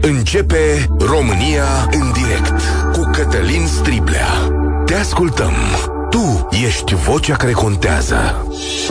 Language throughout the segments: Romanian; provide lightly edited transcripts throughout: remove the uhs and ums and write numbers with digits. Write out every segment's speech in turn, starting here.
Începe România în direct cu Cătălin Striblea. Te ascultăm. Tu ești vocea care contează.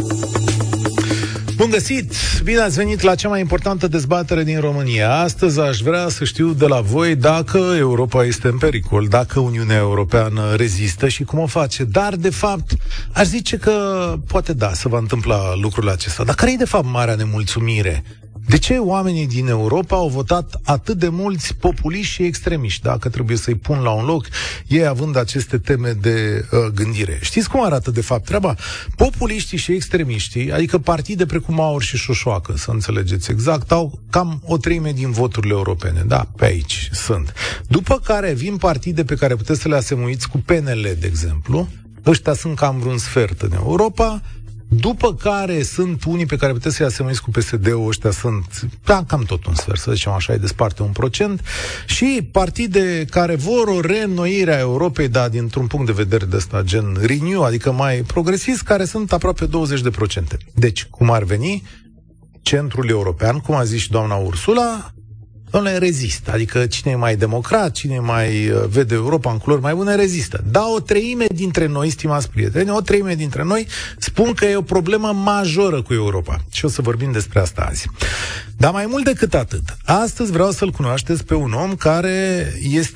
Bun găsit! Bine ați venit la cea mai importantă dezbatere din România. Astăzi aș vrea să știu de la voi dacă Europa este în pericol, dacă Uniunea Europeană rezistă și cum o face. Dar, de fapt, aș zice că poate da, se va întâmpla lucrul acesta. Dar care e, de fapt, marea nemulțumire? De ce oamenii din Europa au votat atât de mulți populiști și extremiști, dacă trebuie să-i pun la un loc, ei având aceste teme de gândire? Știți cum arată de fapt treaba? Populiștii și extremiștii, adică partide precum Aur și Șoșoacă, să înțelegeți exact, au cam o treime din voturile europene. Da, pe aici sunt. După care vin partide pe care puteți să le asemuiți cu PNL, de exemplu. Ăștia sunt cam vreun sfert în Europa. După care sunt unii pe care puteți să-i asemuiți cu PSD-ul, ăștia sunt cam tot un sfert, să zicem așa, e desparte 1%, și partide care vor o reînnoire a Europei, dar dintr-un punct de vedere de ăsta, gen Renew, adică mai progresist, care sunt aproape 20%. Deci, cum ar veni, centrul european, cum a zis și doamna Ursula, dom'le, rezistă. Adică cine e mai democrat, cine mai vede Europa în culori mai bune, rezistă. Dar o treime dintre noi, stimați prieteni, o treime dintre noi spun că e o problemă majoră cu Europa. Și o să vorbim despre asta azi. Dar mai mult decât atât, astăzi vreau să-l cunoașteți pe un om care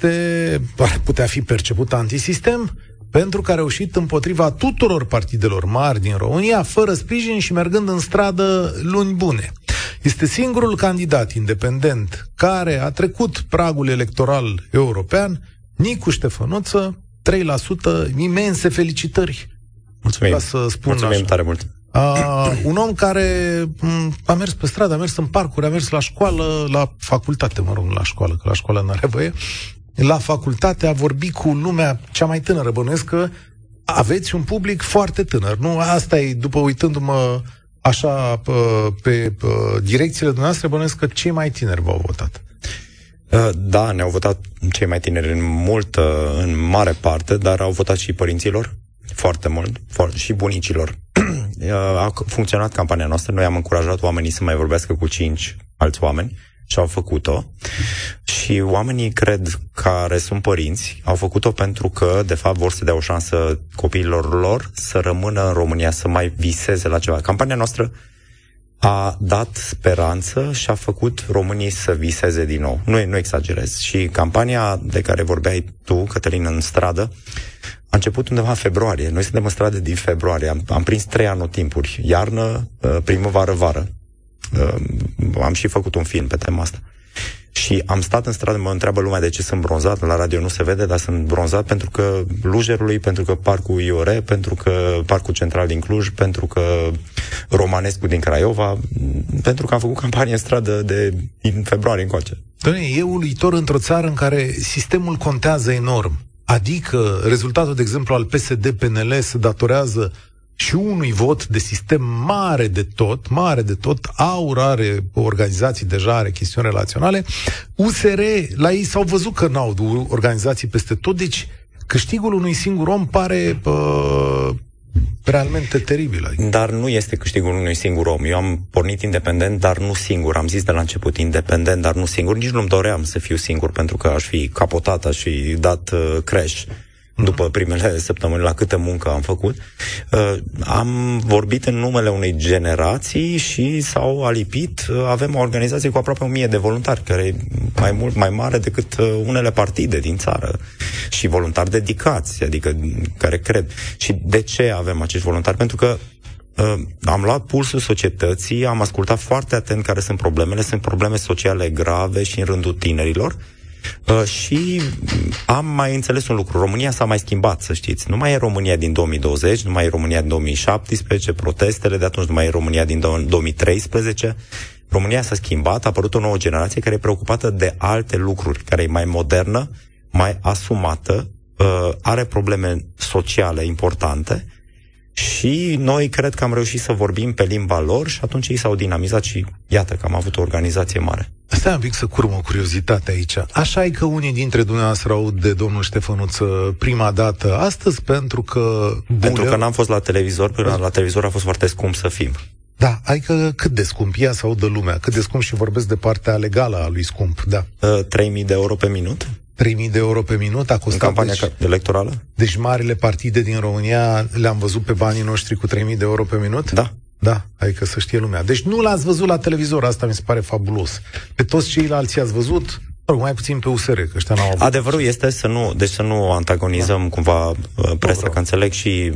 ar putea fi perceput antisistem, pentru că a reușit împotriva tuturor partidelor mari din România, fără sprijin și mergând în stradă luni bune. Este singurul candidat independent care a trecut pragul electoral european, Nicu Ștefănuță, 3%, imense felicitări. Mulțumim, mulțumim tare mult. Un om care a mers pe stradă, a mers în parcuri, a mers la școală, la facultate, la școală, că la școală n-are voie, la facultate, a vorbit cu lumea cea mai tânără. Bănuiesc că aveți un public foarte tânăr, nu? Asta e, după uitându-mă așa pe direcțiile dumneavoastră, bănuiesc că cei mai tineri v-au votat. Da, ne-au votat cei mai tineri în mare parte, dar au votat și părinților foarte mult, și bunicilor. A funcționat campania noastră, noi am încurajat oamenii să mai vorbească cu 5 alți oameni și au făcut-o. Și oamenii, cred, care sunt părinți, au făcut-o pentru că, de fapt, vor să dea o șansă copiilor lor să rămână în România, să mai viseze la ceva. Campania noastră a dat speranță și a făcut românii să viseze din nou. Nu exagerez. Și campania de care vorbeai tu, Cătălin, în stradă, a început undeva în februarie. Noi suntem în stradă din februarie. Am prins 3 anotimpuri. Iarnă, primăvară, vară. Am și făcut un film pe tema asta. Și am stat în stradă, mă întreabă lumea de ce sunt bronzat, la radio nu se vede, dar sunt bronzat pentru că Lujerului, pentru că Parcul Iore, pentru că Parcul Central din Cluj, pentru că Romanescu din Craiova, pentru că am făcut campanie în stradă din februarie încoace. Doamne, e uluitor într-o țară în care sistemul contează enorm. Adică rezultatul, de exemplu, al PSD-PNL se datorează și unui vot de sistem mare de tot, Aur are organizații, deja are chestiuni relaționale, USR, la ei s-au văzut că n-au organizații peste tot, deci câștigul unui singur om pare realmente teribil. Dar nu este câștigul unui singur om. Eu am pornit independent, dar nu singur. Am zis de la început, independent, dar nu singur. Nici nu-mi doream să fiu singur, pentru că aș fi capotat, aș fi dat crash după primele săptămâni, la câtă muncă am făcut. Am vorbit în numele unei generații și s-au alipit. Avem o organizație cu aproape 1000 de voluntari, care e mai mare decât unele partide din țară. Și voluntari dedicați, adică care cred. Și de ce avem acești voluntari? Pentru că am luat pulsul societății, am ascultat foarte atent care sunt problemele. Sunt probleme sociale grave și în rândul tinerilor. Și am mai înțeles un lucru. România s-a mai schimbat, să știți. Nu mai e România din 2020, nu mai e România din 2017, protestele de atunci, nu mai e România din 2013. România s-a schimbat, a apărut o nouă generație care e preocupată de alte lucruri, care e mai modernă, mai asumată, are probleme sociale importante și noi cred că am reușit să vorbim pe limba lor și atunci ei s-au dinamizat și iată că am avut o organizație mare. Stai un pic să curm o curiozitate aici. Așa e că unii dintre dumneavoastră aud de domnul Ștefănuță prima dată astăzi pentru că... Pentru că n-am fost la televizor, pentru că la televizor a fost foarte scump să fim. Da, adică cât de scump? Ia să audă lumea. Cât de scump, și vorbesc de partea legală a lui scump, da. 3.000 de euro pe minut. 3.000 de euro pe minut a costat. În campania electorală? Deci marile partide din România le-am văzut pe banii noștri cu 3.000 de euro pe minut? Da. Da, adică să știe lumea. Deci nu l-ați văzut la televizor, asta mi se pare fabulos. Pe toți ceilalți i-ați văzut? Mai puțin pe USR, că ăștia n-au avut. Adevărul este să nu antagonizăm cumva presa, că înțeleg și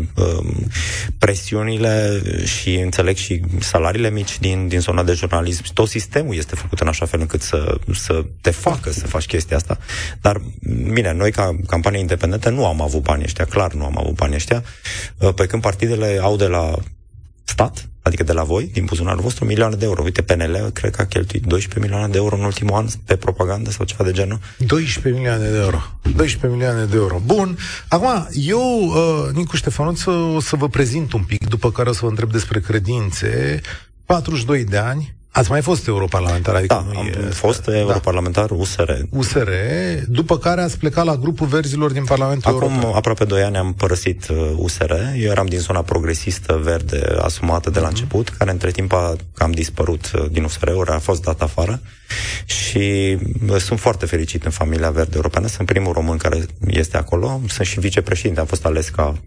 presiunile și înțeleg și salariile mici din zona de jurnalism. Tot sistemul este făcut în așa fel încât să te facă să faci chestia asta. Dar, bine, noi ca campanie independentă nu am avut banii ăștia, clar nu am avut banii ăștia, pe când partidele au de la stat, adică de la voi, din buzunarul vostru, milioane de euro. Uite, PNL, cred că a cheltuit 12 milioane de euro în ultimul an pe propagandă sau ceva de genul. 12 milioane de euro. 12 milioane de euro. Bun. Acum, eu, Nicu Ștefănuț, o să vă prezint un pic, după care o să vă întreb despre credințe. 42 de ani. Ați mai fost europarlamentar? Adică da, am fost europarlamentar USR. După care ați plecat la grupul Verzilor din Parlamentul European. Acum aproape 2 ani am părăsit USR. Eu eram din zona progresistă verde asumată de la început, care între timp a cam dispărut din USR, ori a fost dat afară. Și sunt foarte fericit în familia verde europeană. Sunt primul român care este acolo. Sunt și vicepreședinte. Am fost ales ca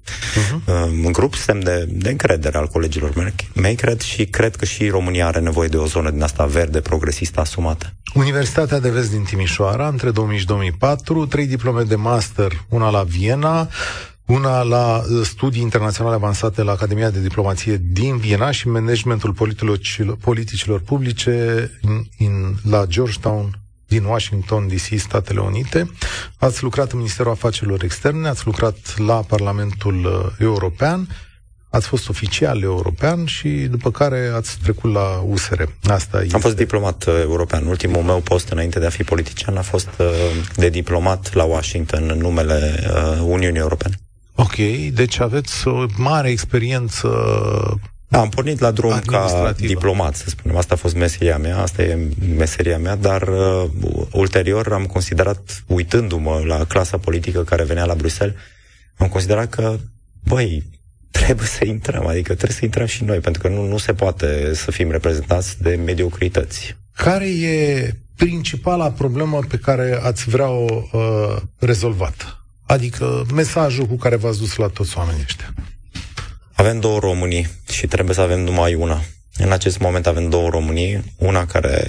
în grup, semn de încredere al colegilor mei, cred că și România are nevoie de o zonă din asta verde, progresistă, asumată. Universitatea de Vest din Timișoara, între 2000 și 2004, 3 diplome de master, una la Viena, una la studii internaționale avansate la Academia de Diplomație din Viena și managementul politicilor publice la Georgetown din Washington DC, Statele Unite. Ați lucrat în Ministerul Afacerilor Externe, ați lucrat la Parlamentul European, ați fost oficial european și după care ați trecut la USR. Am fost diplomat european. Ultimul meu post înainte de a fi politician a fost de diplomat la Washington în numele Uniunii Europene. Ok, deci aveți o mare experiență. Da, am pornit la drum ca diplomat, să spunem. Asta a fost meseria mea, dar ulterior am considerat, uitându-mă la clasa politică care venea la Bruxelles, am considerat că, trebuie să intrăm, adică trebuie să intrăm și noi, pentru că nu se poate să fim reprezentați de mediocrități. Care e principala problemă pe care ați vrea-o rezolvată? Adică mesajul cu care v-ați dus la toți oamenii ăștia. Avem 2 Românii și trebuie să avem numai una. În acest moment avem 2 Românii, una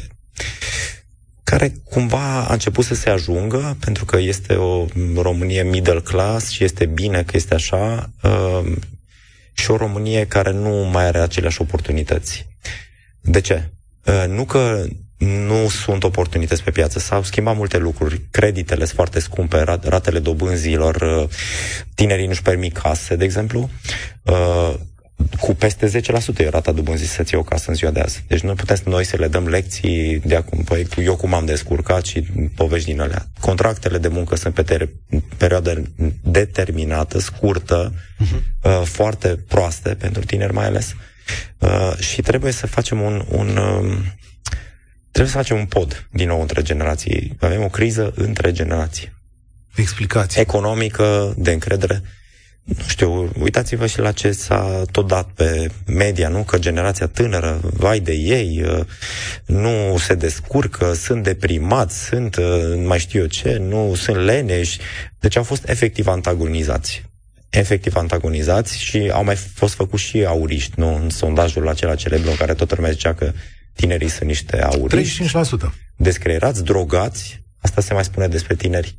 care cumva a început să se ajungă, pentru că este o Românie middle class și este bine că este așa, și o Românie care nu mai are aceleași oportunități. De ce? Nu că nu sunt oportunități pe piață, s-au schimbat multe lucruri, creditele sunt foarte scumpe, ratele dobânzilor, tinerii nu-și permit case, de exemplu, cu peste 10% e rata dobânzii să ții o casă în ziua de azi. Deci nu putem noi să le dăm lecții de acum, eu cum am descurcat și povești din alea. Contractele de muncă sunt pe perioadă determinată, scurtă, foarte proaste pentru tineri mai ales, și trebuie să facem trebuie să facem un pod din nou între generații. Avem o criză între generații. Explicați. Economică, de încredere. Nu știu, uitați-vă și la ce s-a tot dat pe media, nu? Că generația tânără, vai de ei, nu se descurcă, sunt deprimați, sunt mai știu eu ce, nu sunt leneși. Deci au fost efectiv antagonizați și au mai fost făcuți și auriști, nu? În sondajul acela celebru în care toată lumea zicea că tinerii sunt niște auriști. 35%. Descreierați, drogați, asta se mai spune despre tineri.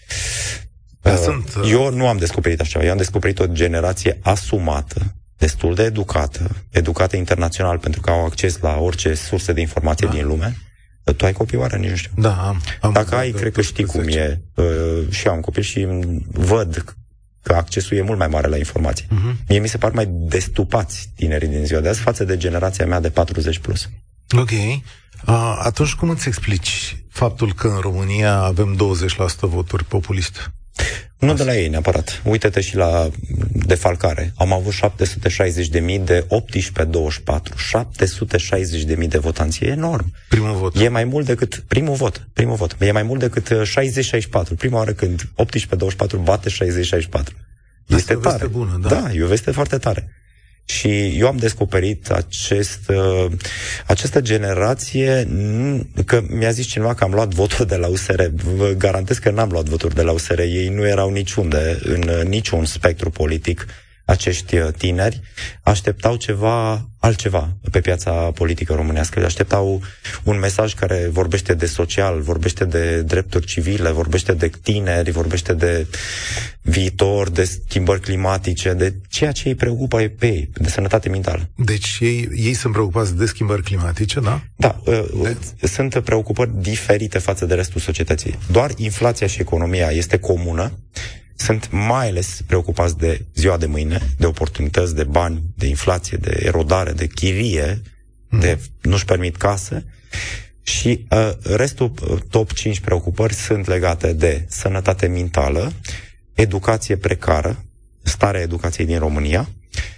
Eu nu am descoperit așa, eu am descoperit o generație asumată, destul de educată internațional, pentru că au acces la orice sursă de informație din lume. Tu ai copii, oare? Nici nu știu. Da, am Dacă ai, cred că știi cum e. Și eu am copii și văd că accesul e mult mai mare la informații. Mie mi se par mai destupați tinerii din ziua de azi față de generația mea de 40+. Ok. Atunci cum îți explici faptul că în România avem 20% voturi populiste? Nu de la ei neapărat. Uite-te și la defalcare. Am avut 760.000 de 18-24. 760.000 de votanți. E enorm. Primul vot. E mai mult decât primul vot. E mai mult decât 60-64. Prima oară când 18-24 bate 60-64. Este tare. Bună, da. Da, e o veste foarte tare. Și eu am descoperit această generație, că mi-a zis cineva că am luat voturi de la USR. Vă garantez că n-am luat voturi de la USR. Ei nu erau niciunde, în niciun spectru politic. Acești tineri așteptau altceva pe piața politică românească. Așteptau un mesaj care vorbește de social, vorbește de drepturi civile, vorbește de tineri, vorbește de viitor, de schimbări climatice, de ceea ce îi preocupă pe ei, de sănătate mentală. Deci ei sunt preocupați de schimbări climatice, da? Da, sunt preocupări diferite față de restul societății. Doar inflația și economia este comună. Sunt mai ales preocupați de ziua de mâine, de oportunități, de bani, de inflație, de erodare, de chirie, de nu-și permit case. Și restul, top 5 preocupări sunt legate de sănătate mentală, educație precară, starea educației din România,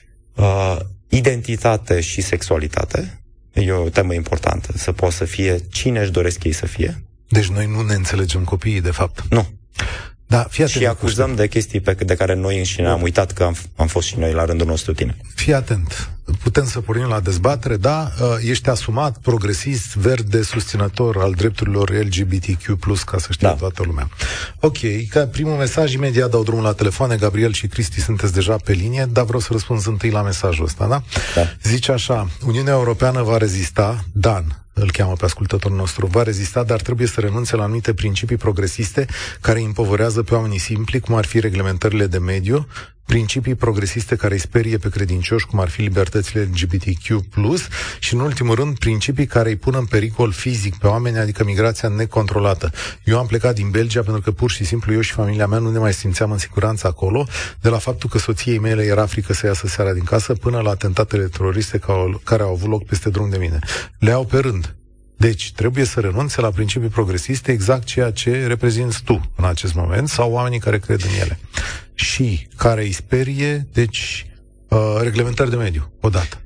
identitate și sexualitate. E o temă importantă, să poată să fie cine își doresc ei să fie. Deci noi nu ne înțelegem copiii, de fapt. Nu. Da, și acuzăm de chestii de care noi înșine am uitat că am fost și noi la rândul nostru tine. Fii atent. Putem să pornim la dezbatere, da? Ești asumat, progresist, verde, susținător al drepturilor LGBTQ+, ca să știe toată lumea. Ok, ca primul mesaj, imediat dau drumul la telefoane. Gabriel și Cristi sunteți deja pe linie, dar vreau să răspund întâi la mesajul ăsta, da? Zice așa: Uniunea Europeană va rezista, Dan îl cheamă pe ascultătorul nostru, va rezista, dar trebuie să renunțe la anumite principii progresiste care împovărează pe oamenii simpli, cum ar fi reglementările de mediu, principii progresiste care îi sperie pe credincioși, cum ar fi libertățile LGBTQ+, și, în ultimul rând, principii care îi pun în pericol fizic pe oameni, adică migrația necontrolată. Eu am plecat din Belgia pentru că pur și simplu eu și familia mea nu ne mai simțeam în siguranță acolo, de la faptul că soției mele era frică să iasă seara din casă, până la atentatele teroriste care au avut loc peste drum de mine. Le iau pe rând. Deci, trebuie să renunțe la principii progresiste, exact ceea ce reprezinți tu în acest moment, sau oamenii care cred în ele. Și care îi sperie, deci, reglementări de mediu, odată.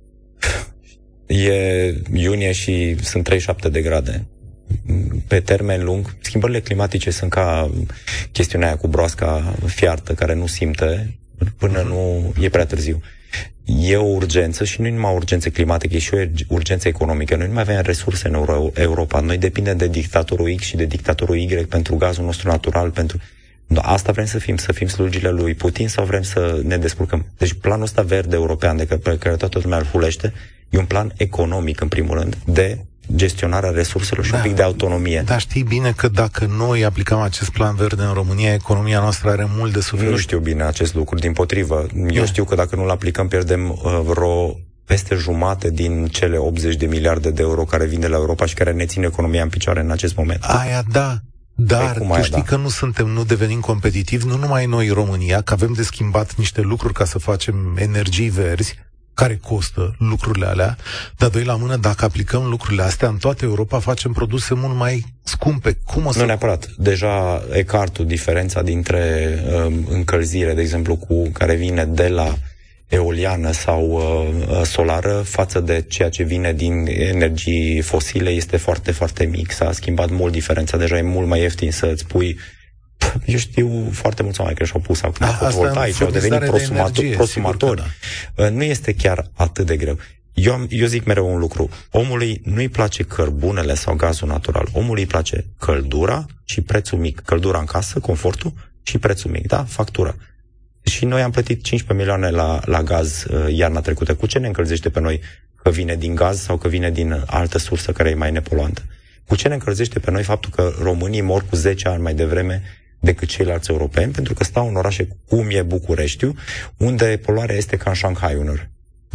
E iunie și sunt 37 de grade. Pe termen lung, schimbările climatice sunt ca chestiunea aia cu broasca fiartă, care nu simte până nu e prea târziu. E o urgență și nu e numai o urgență climatică, e și o urgență economică. Noi nu mai avem resurse în Europa. Noi depindem de dictatorul X și de dictatorul Y pentru gazul nostru natural, pentru... Asta vrem să fim slugile lui Putin sau vrem să ne descurcăm? Deci planul ăsta verde european pe care toată lumea îl hulește e un plan economic, în primul rând, de gestionarea resurselor și un pic de autonomie. Dar știi bine că dacă noi aplicăm acest plan verde în România, economia noastră are mult de suferit. Nu știu bine acest lucru, dimpotrivă. Eu știu că dacă nu-l aplicăm, pierdem peste jumate din cele 80 de miliarde de euro care vin de la Europa și care ne țin economia în picioare în acest moment. Aia da. Dar tu știi că nu devenim competitivi, nu numai noi, România, că avem de schimbat niște lucruri ca să facem energii verzi, care costă lucrurile alea, dar doi la mână, dacă aplicăm lucrurile astea în toată Europa, facem produse mult mai scumpe. Cum o să... Nu neapărat. Deja ecartul, diferența dintre încălzire, de exemplu, care vine de la eoliană sau solară față de ceea ce vine din energii fosile este foarte, foarte mic. S-a schimbat mult diferența. Deja e mult mai ieftin să îți pui... Eu știu foarte mulți oameni care și-au pus acum fotovoltaice, au devenit prosumatori. Da. Nu este chiar atât de greu. Eu zic mereu un lucru. Omului nu-i place cărbunele sau gazul natural. Omului îi place căldura și prețul mic. Căldura în casă, confortul și prețul mic, da? Factura. Și noi am plătit 15 milioane la gaz iarna trecută. Cu ce ne încălzește pe noi? Că vine din gaz sau că vine din altă sursă care e mai nepoluantă? Cu ce ne încălzește pe noi faptul că românii mor cu 10 ani mai devreme decât ceilalți europeni, pentru că stau în orașe cum e Bucureștiu, unde poluarea este ca în Shanghai unor.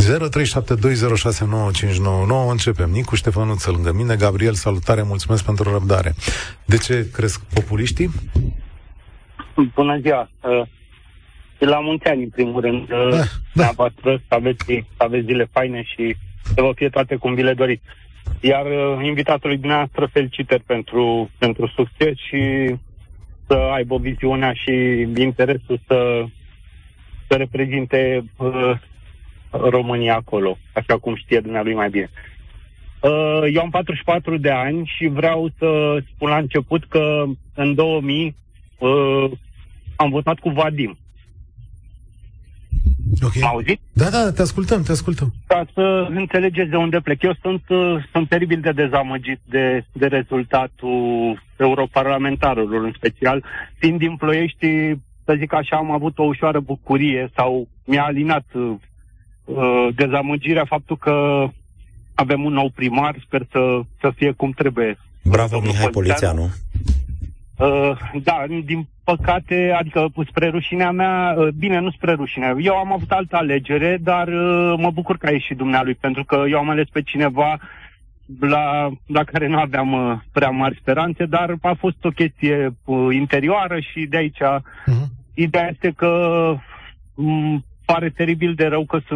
0372069599. Începem. Nicu Ștefănuță lângă mine. Gabriel, salutare, mulțumesc pentru răbdare. De ce cresc populiștii? Bună ziua! La mulți ani, în primul rând, dumneavoastră, să aveți zile faine și să vă fie toate cum vi le doriți. Iar invitatului dumneavoastră, felicitări pentru succes și să aibă viziunea și interesul să reprezinte România acolo, așa cum știe dumnealui mai bine. Eu am 44 de ani și vreau să spun la început că în 2000 am votat cu Vadim. Okay. M-au auzit? Da, te ascultăm. Ca să înțelegeți de unde plec. Eu sunt teribil de dezamăgit de rezultatul europarlamentarilor, în special. Fiind din Ploiești, să zic așa, am avut o ușoară bucurie sau mi-a alinat dezamăgirea faptul că avem un nou primar, sper să fie cum trebuie. Bravo, Mihai Polițeanu. Da, din păcate, adică spre rușinea mea, bine, nu spre rușinea, eu am avut altă alegere, dar mă bucur că a ieșit dumnealui, pentru că eu am ales pe cineva la care nu aveam prea mari speranțe, dar a fost o chestie interioară și de aici ideea este că pare teribil de rău că sunt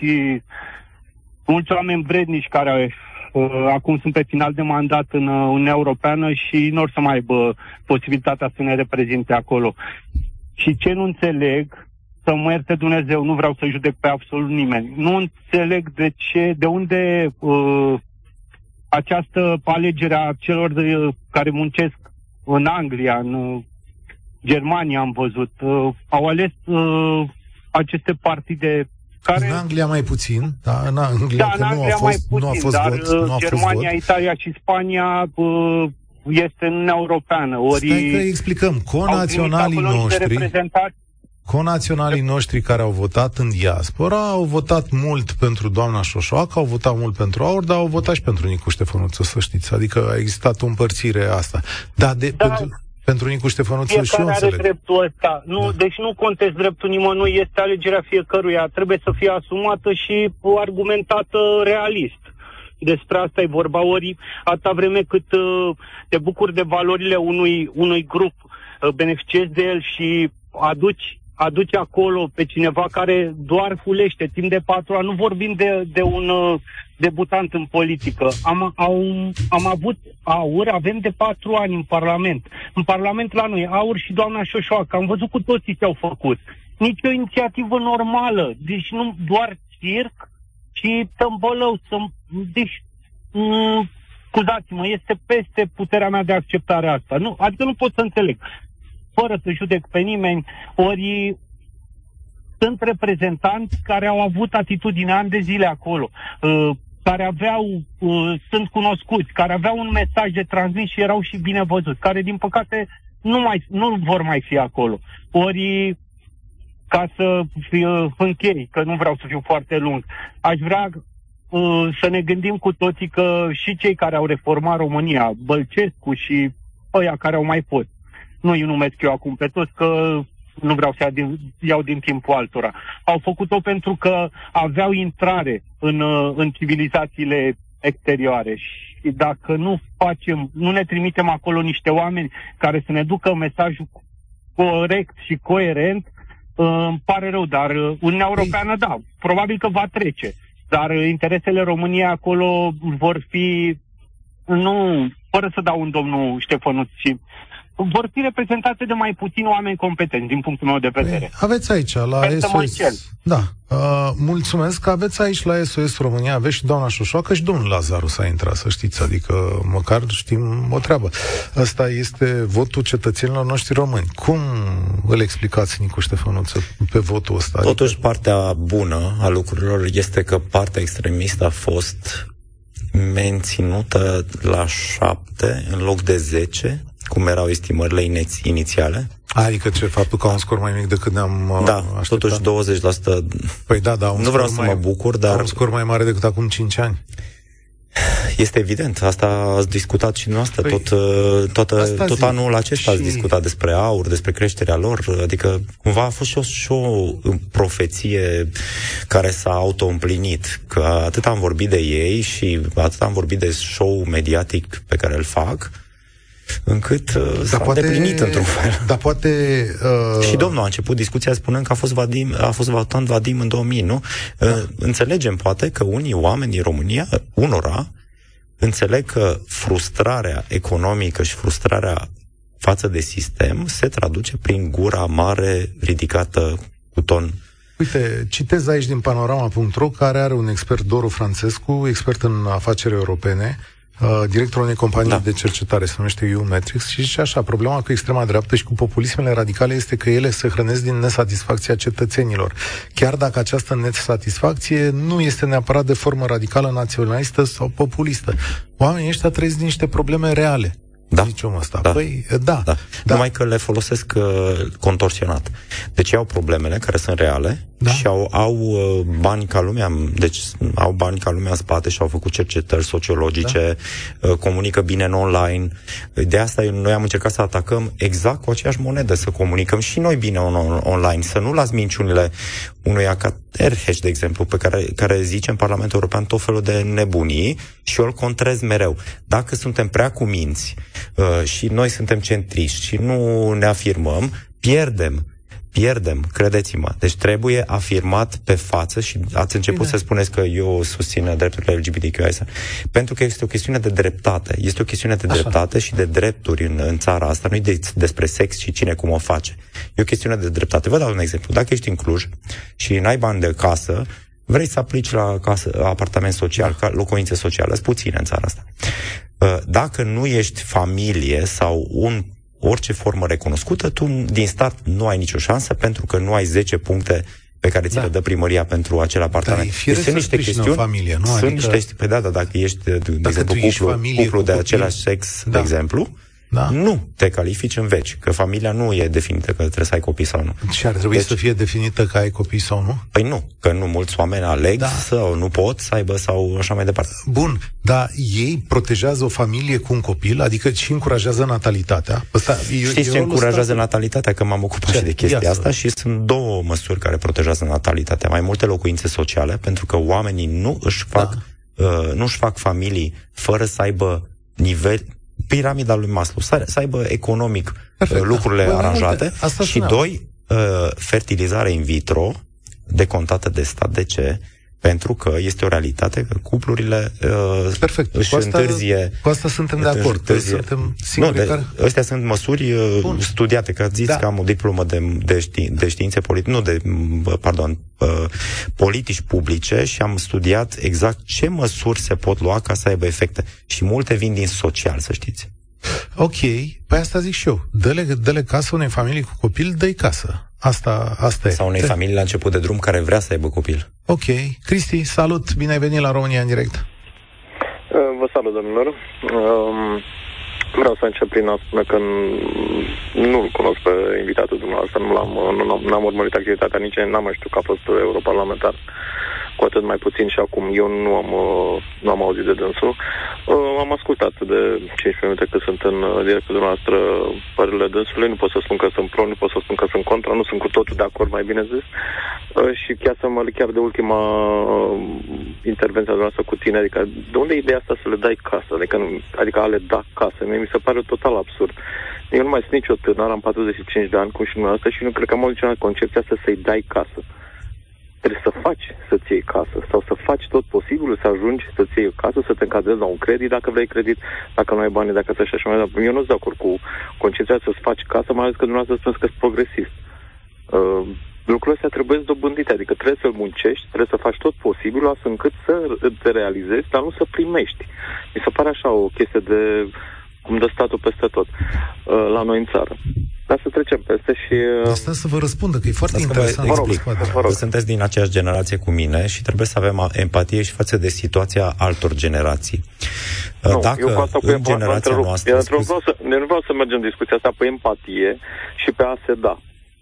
mulți oameni vrednici care acum sunt pe final de mandat în Uniunea Europeană și nu or să mai aibă posibilitatea să ne reprezinte acolo. Și ce nu înțeleg, să mă ierte Dumnezeu, nu vreau să judec pe absolut nimeni, nu înțeleg de unde această alegere a celor care muncesc în Anglia, în Germania am văzut, au ales aceste partide care... În Anglia mai puțin, da, în Anglia nu a fost dar vot, Germania, Italia și Spania este în Uniunea Europeană. Stai că explicăm. Conaționalii noștri care au votat în diaspora au votat mult pentru doamna Șoșoacă, au votat mult pentru AUR, dar au votat și pentru Nicu Ștefănuță, să știți. Adică a existat o împărțire asta. Pentru Nicu Ștefănuță și eu înțeleg. Are dreptul ăsta. Deci nu contest dreptul nimănui, este alegerea fiecăruia. Trebuie să fie asumată și argumentată realist. Despre asta e vorba. Ori atâta vreme cât te bucuri de valorile unui grup, beneficiezi de el și aduci acolo pe cineva care doar fulește timp de 4 ani. Nu vorbim de un debutant în politică. Am avut AUR, avem de 4 ani în Parlament. În Parlament la noi, AUR și doamna Șoșoacă. Am văzut cu toții ce au făcut. Nici o inițiativă normală. Deci nu doar circ, ci tămbălău. Deci, scuzați-mă, este peste puterea mea de acceptare asta. Adică nu pot să înțeleg. Fără să judec pe nimeni, ori sunt reprezentanți care au avut atitudine ani de zile acolo, care sunt cunoscuți, care aveau un mesaj de transmis și erau și bine văzuți, care din păcate nu vor mai fi acolo. Ori, ca să închei, că nu vreau să fiu foarte lung, aș vrea să ne gândim cu toții că și cei care au reformat România, Bălcescu și ăia care au mai fost, nu îi numesc eu acum pe toți, că nu vreau să iau din timpul altora. Au făcut-o pentru că aveau intrare în civilizațiile exterioare. Și dacă nu ne trimitem acolo niște oameni care să ne ducă mesajul corect și coerent, îmi pare rău, dar Uniunea Europeană, da, probabil că va trece. Dar interesele României acolo vor fi, fără să dau un domnul Ștefănuț, vor fi reprezentate de mai puțini oameni competenți, din punctul meu de vedere. Aveți aici, la SOS... Da, mulțumesc că aveți aici la SOS România, aveți și doamna Șoșoacă și domnul Lazaru s-a intrat, să știți, adică măcar știm o treabă. Ăsta este votul cetățenilor noștri români. Cum îl explicați, Nicu Ștefănuță, pe votul ăsta? Totuși, partea bună a lucrurilor este că partea extremistă a fost menținută la 7 în loc de 10, cum erau estimările inițiale. Adică ce, faptul că au un scor mai mic decât ne-am așteptat? Totuși 20%. Păi da, nu vreau să mă bucur, dar... un scor mai mare decât acum 5 ani. Este evident, asta ați discutat și noastră, tot anul acesta ați discutat despre AUR, despre creșterea lor, adică cumva a fost și o profeție care s-a auto-împlinit, că atât am vorbit de ei și atât am vorbit de show mediatic pe care îl fac, încât s-a îndeplinit într-un fel. Dar poate... Și domnul a început discuția spunând că a fost votant Vadim în 2000, nu? Da. Înțelegem poate că unii oameni din România, unora, înțeleg că frustrarea economică și frustrarea față de sistem se traduce prin gura mare ridicată cu ton. Uite, citez aici din panorama.ro, care are un expert, Doru Franțescu, expert în afaceri europene, directorul unei companii de cercetare, se numește U-Metrics, și zice așa: problema cu extrema dreaptă și cu populismele radicale este că ele se hrănesc din nesatisfacția cetățenilor. Chiar dacă această nesatisfacție nu este neapărat de formă radicală, naționalistă sau populistă. Oamenii ăștia trăiesc din niște probleme reale. Da. Da. Păi, da. Numai că le folosesc contorsionat. Deci au problemele care sunt reale și au bani ca lumea, deci au bani ca lumea în spate și au făcut cercetări sociologice, comunică bine în online. De asta noi am încercat să atacăm exact cu aceeași monedă, să comunicăm și noi bine online, să nu las minciunile unuia ca Erheș, de exemplu, care zice în Parlamentul European tot felul de nebunii și eu îl contrez mereu. Dacă suntem prea cuminți și noi suntem centriști și nu ne afirmăm, pierdem, credeți-mă. Deci trebuie afirmat pe față și ați început să spuneți că eu susțin drepturile LGBTQI, pentru că este o chestiune de dreptate. Este o chestiune de dreptate și de drepturi în țara asta. Nu e despre sex și cine cum o face. E o chestiune de dreptate. Vă dau un exemplu. Dacă ești în Cluj și n-ai bani de casă, vrei să aplici la apartament social, locuințe sociale, sunt puține în țara asta. Dacă nu ești familie sau orice formă recunoscută, tu din start nu ai nicio șansă, pentru că nu ai 10 puncte pe care ți le dă primăria pentru acel apartament. Sunt niște chestiuni, familie, nu? Sunt niște, dacă ești, de exemplu, cuplu de același sex, de exemplu, nu te califici în veci, că familia nu e definită că trebuie să ai copii sau nu. Și ar trebui să fie definită că ai copii sau nu? Păi nu, că nu mulți oameni aleg sau nu pot să aibă sau așa mai departe. Bun, dar ei protejează o familie cu un copil, adică și încurajează natalitatea. Știți ce încurajează natalitatea? Că m-am ocupat și de chestia asta și sunt două măsuri care protejează natalitatea. Mai multe locuințe sociale, pentru că oamenii nu își fac familii fără să aibă piramida lui Maslow, să aibă economic lucrurile aranjate. Și doi, fertilizare in vitro decontată de stat. De ce? Pentru că este o realitate că cuplurile își întârzie. Cu asta suntem de acord. Astea sunt măsuri studiate, că ziți că am o diplomă de științe politici publice și am studiat exact ce măsuri se pot lua ca să aibă efecte. Și multe vin din social, să știți. Ok, păi asta zic și eu. Dă-le casă unei familii cu copil, dă-i casă. Asta e. Sau unei familii la început de drum care vrea să aibă copil. Ok. Cristi, salut! Bine ai venit la România în direct. Vă salut, domnilor. Vreau să încep prin a spune că nu-l cunosc pe invitatul dumneavoastră, n-am urmărit activitatea nici, n-am mai știut că a fost europarlamentar, cu atât mai puțin și acum. Eu nu am auzit de dânsul. Am ascultat de 15 minute că sunt în directul dumneavoastră părerile dânsului. Nu pot să spun că sunt pro, nu pot să spun că sunt contra, nu sunt cu totul de acord, mai bine zis. Și chiar de ultima intervenția dumneavoastră cu tine, adică de unde e ideea asta să le dai casă? Adică a le da casă. Mie mi se pare total absurd. Eu nu mai sunt nicio tânăr, am 45 de ani, cum și dumneavoastră, și nu cred că am auzit concepția asta să-i dai casă. Trebuie să faci să-ți iei casă sau să faci tot posibilul să ajungi să-ți iei casă, să te încadrezi la un credit dacă vrei credit, dacă nu ai bani, dacă ți-așa și mai departe. Eu nu sunt de acord cu concepția să-ți faci casă, mai ales că dumneavoastră spuneți că ești progresist. Lucrurile astea trebuie dobândite, adică trebuie să-l muncești, trebuie să faci tot posibilul astfel încât să te realizezi, dar nu să primești. Mi se pare așa o chestie de cum dă statul peste tot la noi în țară. Dar să trecem peste și... Asta să vă răspundă, că e foarte interesant. Vă rog. Sunteți din aceeași generație cu mine și trebuie să avem empatie și față de situația altor generații. Nu, dacă în generația noastră... Eu nu vreau să mergem în discuția asta pe empatie și pe a se da.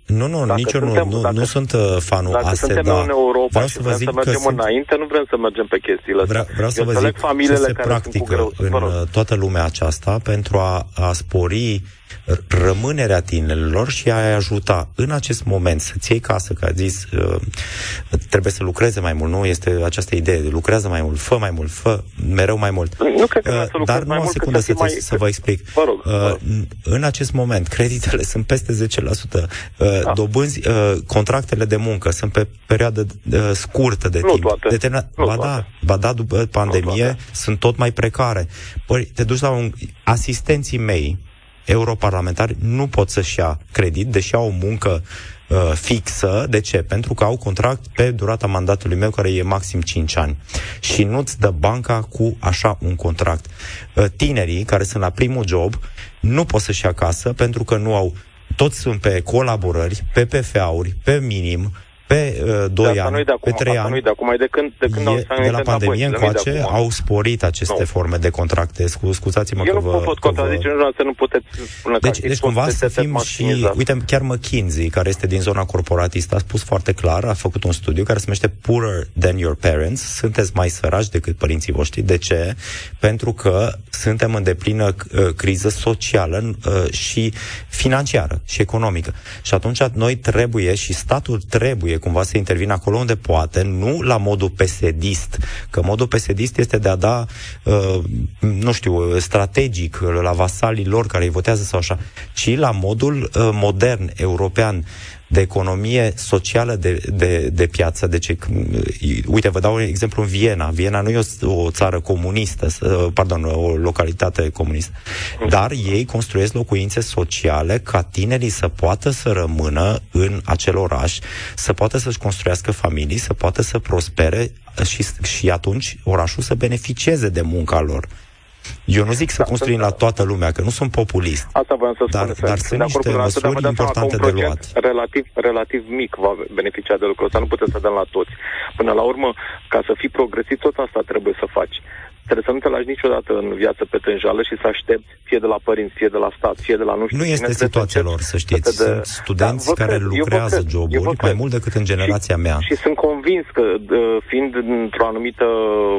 Nu sunt fanul dacă ASEDA. Dacă suntem în Europa și vrem să mergem înainte, nu vrem să mergem pe chestiile astea. Vreau să vă zic ce se practică în toată lumea aceasta pentru a spori rămânerea tinerilor și a-i ajuta în acest moment să-ți iei casă, că a zis trebuie să lucreze mai mult, nu? Este această idee de lucrează mai mult, fă mai mult, fă mereu mai mult. Nu cred că dar nu o secundă să vă explic. Vă rog. În acest moment, creditele sunt peste 10%. Dobânzi, contractele de muncă sunt pe perioadă scurtă de timp. Ba da, după pandemie sunt tot mai precare. Păi, te duci la asistenții mei europarlamentari nu pot să-și ia credit, deși au o muncă fixă. De ce? Pentru că au contract pe durata mandatului meu, care e maxim 5 ani. Și nu-ți dă banca cu așa un contract. Tinerii care sunt la primul job nu pot să-și ia casă pentru că nu au. Toți sunt pe colaborări, pe PFA-uri, pe minim, pe 2 ani, pe 3 ani. De la pandemie încoace au sporit aceste forme de contracte. Scuzați-mă că vă... Eu nu pot contrazice, nu puteți spune că... Deci cumva să fim și... Uite, chiar McKinsey, care este din zona corporatistă, a spus foarte clar, a făcut un studiu care se numește Poorer Than Your Parents. Sunteți mai săraci decât părinții voștri. De ce? Pentru că suntem în deplină criză socială și financiară și economică. Și atunci noi trebuie și statul trebuie cumva să intervină acolo unde poate, nu la modul pesedist, că modul pesedist este de a da, strategic la vasalii lor care îi votează sau așa, ci la modul modern, european, de economie socială de piață. Deci, uite, vă dau un exemplu în Viena. Viena nu e o țară comunistă, o localitate comunistă, dar ei construiesc locuințe sociale ca tinerii să poată să rămână în acel oraș, să poată să-și construiască familii, să poată să prospere și atunci orașul să beneficieze de munca lor. Eu nu zic să construim la toată lumea, că nu sunt populist. Asta voiam să spun. Dar sunt niște măsuri importante de luat. Relativ mic va beneficia de lucrul ăsta. Nu puteți să dăm la toți. Până la urmă, ca să fii progresiv, tot asta trebuie să faci. Trebuie să nu te lași niciodată în viață pe tânjală și să aștepți fie de la părinți, fie de la stat, fie de la nu știu. Nu este situația lor, să știți. Sunt studenți care lucrează joburi mai mult decât în generația mea. Și sunt convins că, fiind într-o anumită,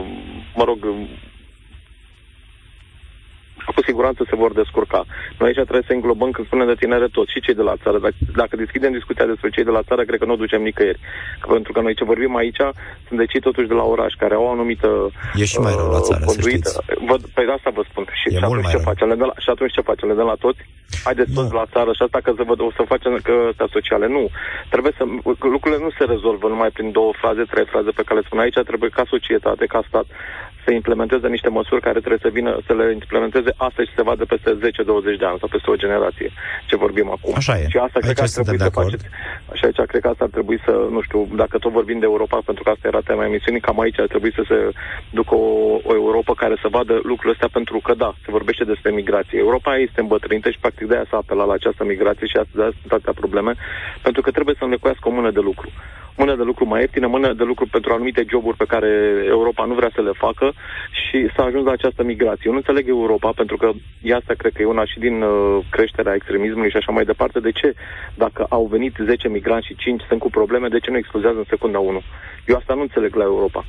cu siguranță se vor descurca. Noi aici trebuie să înglobăm, când spunem de tinere, toți, și cei de la țară. Dacă deschidem discuția despre cei de la țară, cred că nu o ducem nicăieri. Pentru că noi ce vorbim aici sunt de cei totuși de la oraș, care au o anumită e și mai rău la țară, conduită. Să știți. Păi asta vă spun. Și atunci ce facem? Le dăm la toți? Haideți toți la țară și asta că o să facem astea sociale. Nu. Trebuie să... Lucrurile nu se rezolvă numai prin 2 fraze, 3 fraze pe care le spun aici. Trebuie ca societate, ca stat, să implementeze niște măsuri care trebuie să vină, să le implementeze astăzi și se vadă peste 10-20 de ani sau peste o generație, ce vorbim acum. Așa e. Și asta cred că ar trebui să faceți. Și aici cred că asta ar trebui să, nu știu, dacă tot vorbim de Europa, pentru că asta era tema emisiunii, cam aici ar trebui să se ducă o Europa care să vadă lucrurile astea, pentru că da, se vorbește despre migrație. Europa este îmbătrânită și practic de aia s-a apelat la această migrație și de aia sunt atâtea probleme, pentru că trebuie să înlocuiască o mână de lucru. Mână de lucru mai ieftină, mână de lucru pentru anumite joburi pe care Europa nu vrea să le facă și s-a ajuns la această migrație. Eu nu înțeleg Europa, pentru că asta cred că e una și din creșterea extremismului și așa mai departe. De ce, dacă au venit 10 migranți și 5 sunt cu probleme, de ce nu explozează în secunda 1? Eu asta nu înțeleg la Europa.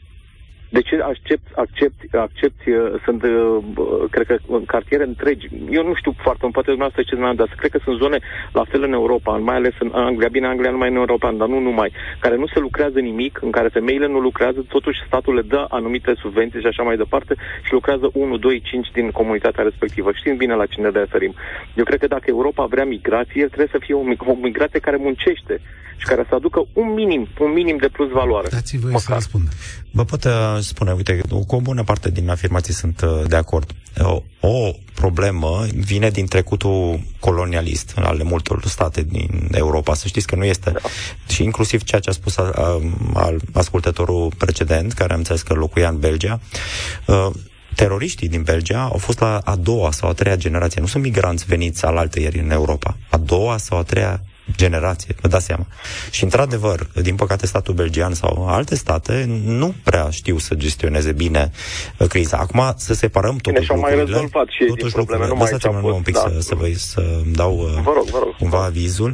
De ce accepti, sunt, cred că, în cartiere întregi. Eu nu știu foarte mult, poate dumneavoastră știți, dar cred că sunt zone la fel în Europa, mai ales în Anglia, bine, Anglia nu mai în Europa, dar nu numai, care nu se lucrează nimic, în care femeile nu lucrează, totuși statul le dă anumite subvenții și așa mai departe și lucrează 1, 2, 5 din comunitatea respectivă. Știm bine la cine ne referim. Eu cred că dacă Europa vrea migrație, trebuie să fie o migrație care muncește și care să aducă un minim de plus valoare. Dați-vă să răspund. Vă pot spune, uite, cu o bună parte din afirmații sunt de acord. O problemă vine din trecutul colonialist ale multor state din Europa. Să știți că nu este... Da. Și inclusiv ceea ce a spus ascultătorul precedent, care am înțeles că locuia în Belgia, teroriștii din Belgia au fost la a 2-a sau a 3-a generație. Nu sunt migranți veniți alaltăieri în Europa. A 2-a sau a 3-a generație, vă dați seama. Și într-adevăr, din păcate, statul belgian sau alte state nu prea știu să gestioneze bine criza. Acum să separăm totuși lucrurile. Mai rezolvat și totuși probleme, nu mai lăsați-mă un pic să dau vă rog. cumva avizul.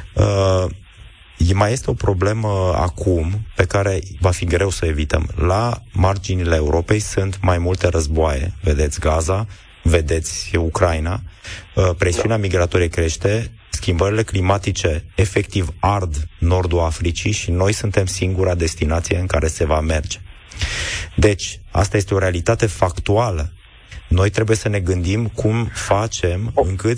Mai este o problemă acum pe care va fi greu să evităm. La marginile Europei sunt mai multe războaie. Vedeți Gaza, vedeți Ucraina, presiunea migratorie crește, schimbările climatice efectiv ard nordul Africii și noi suntem singura destinație în care se va merge. Deci, asta este o realitate factuală. Noi trebuie să ne gândim cum facem încât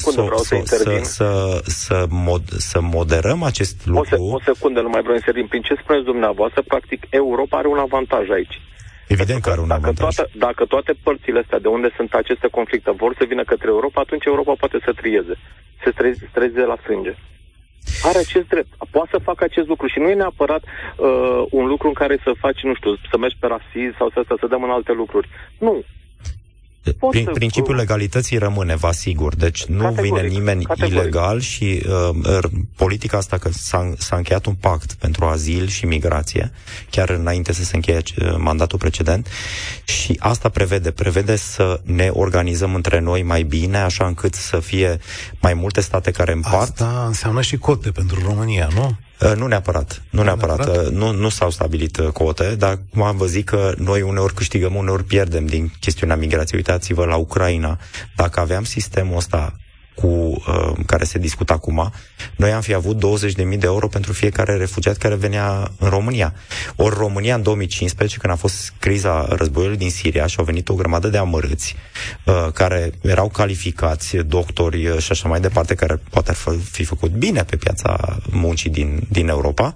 să moderăm acest lucru. O secundă, nu mai vreau să intervin. Prin ce spuneți dumneavoastră, practic, Europa are un avantaj aici. Evident că are un avantaj. Dacă toate părțile astea de unde sunt aceste conflicte vor să vină către Europa, atunci Europa poate să trieze, să streze la frânge. Are acest drept, poate să facă acest lucru și nu e neapărat un lucru în care să faci, nu știu, să mergi pe rasism sau să dăm în alte lucruri. Nu. Principiul legalității rămâne, vă asigur. Deci nu vine nimeni ilegal și politica asta, că s-a încheiat un pact pentru azil și migrație, chiar înainte să se încheie mandatul precedent, și asta prevede să ne organizăm între noi mai bine, așa încât să fie mai multe state care împart. Asta înseamnă și cote pentru România, nu? Nu neapărat. Nu s-au stabilit cote, dar cum vă zic că noi uneori câștigăm, uneori pierdem din chestiunea migrației. Uitați-vă la Ucraina. Dacă aveam sistemul ăsta care se discută acum, noi am fi avut 20.000 de euro pentru fiecare refugiat care venea în România. Ori România în 2015, când a fost criza războiului din Siria și au venit o grămadă de amărâți care erau calificați, doctori și așa mai departe, care poate ar fi făcut bine pe piața muncii din Europa,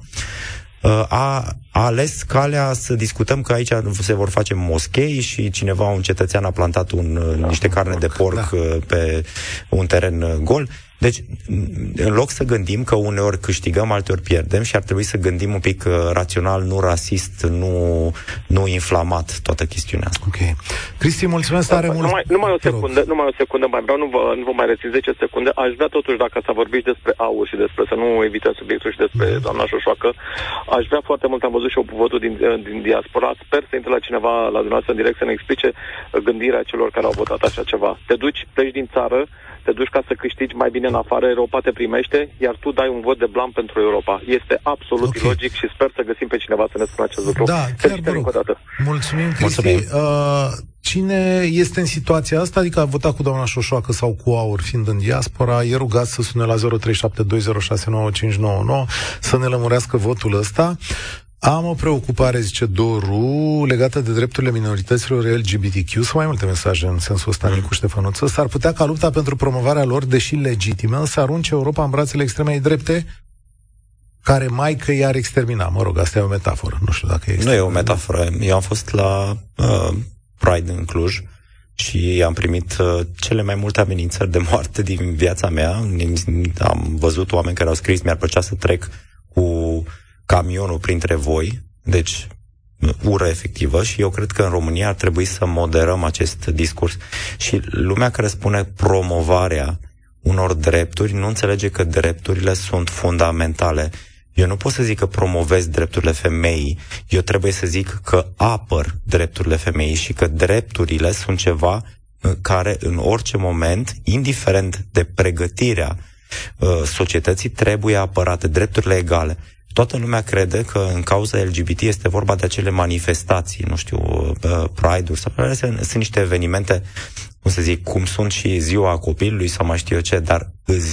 a ales calea să discutăm că aici se vor face moschei și cineva, un cetățean, a plantat niște carne de porc pe un teren gol. Deci, în loc să gândim că uneori câștigăm, alteori pierdem, și ar trebui să gândim un pic rațional, nu rasist, nu inflamat toată chestiunea asta. Ok. Cristi, mulțumesc tare mult. Numai o secundă, mai vreau, nu vă mai rețin 10 secunde. Aș vrea totuși, dacă s-a vorbit despre aur și despre, să nu evităm subiectul și despre doamna Șoșoacă, aș vrea foarte mult, am văzut și eu votul din diaspora, sper să intre la cineva, la dumneavoastră în direct, să ne explice gândirea celor care au votat așa ceva. Te pleci din țară, te duci ca să câștigi mai bine în afară, Europa te primește, iar tu dai un vot de blam pentru Europa. Este absolut ilogic și sper să găsim pe cineva să ne spună acest lucru. Da, chiar vă rog. Mulțumim, Cristi. Cine este în situația asta, adică a votat cu doamna Șoșoacă sau cu aur, fiind în diaspora, e rugat să sune la 0372069599 să ne lămurească votul ăsta. Am o preocupare, zice Doru, legată de drepturile minorităților LGBTQ. Sunt mai multe mesaje în sensul ăsta, Nicu Ștefănuță. S-ar putea ca lupta pentru promovarea lor, deși legitimă, să arunce Europa în brațele extremei drepte, care mai că i-ar extermina. Mă rog, asta e o metaforă. Nu știu dacă e Nu e o metaforă. Eu am fost la Pride în Cluj și am primit cele mai multe amenințări de moarte din viața mea. Am văzut oameni care au scris: mi-ar plăcea să trec cu camionul printre voi, deci ură efectivă, și eu cred că în România ar trebui să moderăm acest discurs. Și lumea care spune promovarea unor drepturi nu înțelege că drepturile sunt fundamentale. Eu nu pot să zic că promovez drepturile femeii, eu trebuie să zic că apăr drepturile femeii și că drepturile sunt ceva care în orice moment, indiferent de pregătirea societății, trebuie apărate, drepturile egale. Toată lumea crede că în cauza LGBT este vorba de acele manifestații, nu știu, Pride-uri sau sunt niște evenimente, cum să zic, cum sunt și ziua copilului sau mai știu eu ce, dar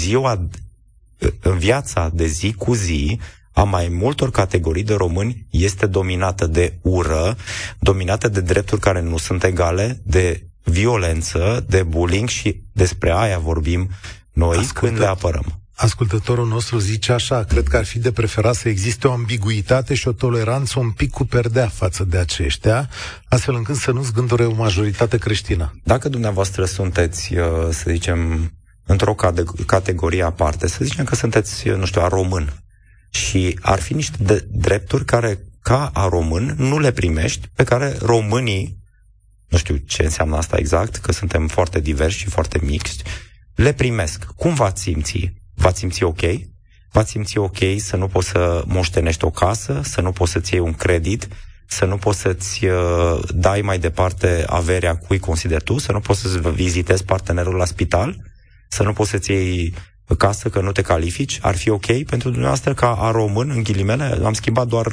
în viața de zi cu zi a mai multor categorii de români este dominată de ură, dominată de drepturi care nu sunt egale, de violență, de bullying, și despre aia vorbim noi când le apărăm. Ascultătorul nostru zice așa: cred că ar fi de preferat să existe o ambiguitate și o toleranță un pic cu perdea față de aceștia, astfel încât să nu zgândure o majoritate creștină. Dacă dumneavoastră sunteți, să zicem, într-o categorie aparte, să zicem că sunteți, nu știu, a român, și ar fi niște drepturi care, ca a român, nu le primești, pe care românii, nu știu ce înseamnă asta exact, că suntem foarte diversi și foarte mixti, le primesc. Cum v-ați simți? V-ați simți ok? V-ați simți ok să nu poți să moștenești o casă, să nu poți să-ți iei un credit, să nu poți să-ți dai mai departe averea cui consideri tu, să nu poți să-ți vizitezi partenerul la spital, să nu poți să-ți iei casă că nu te califici? Ar fi ok pentru dumneavoastră ca a român, în ghilimele? Am schimbat doar,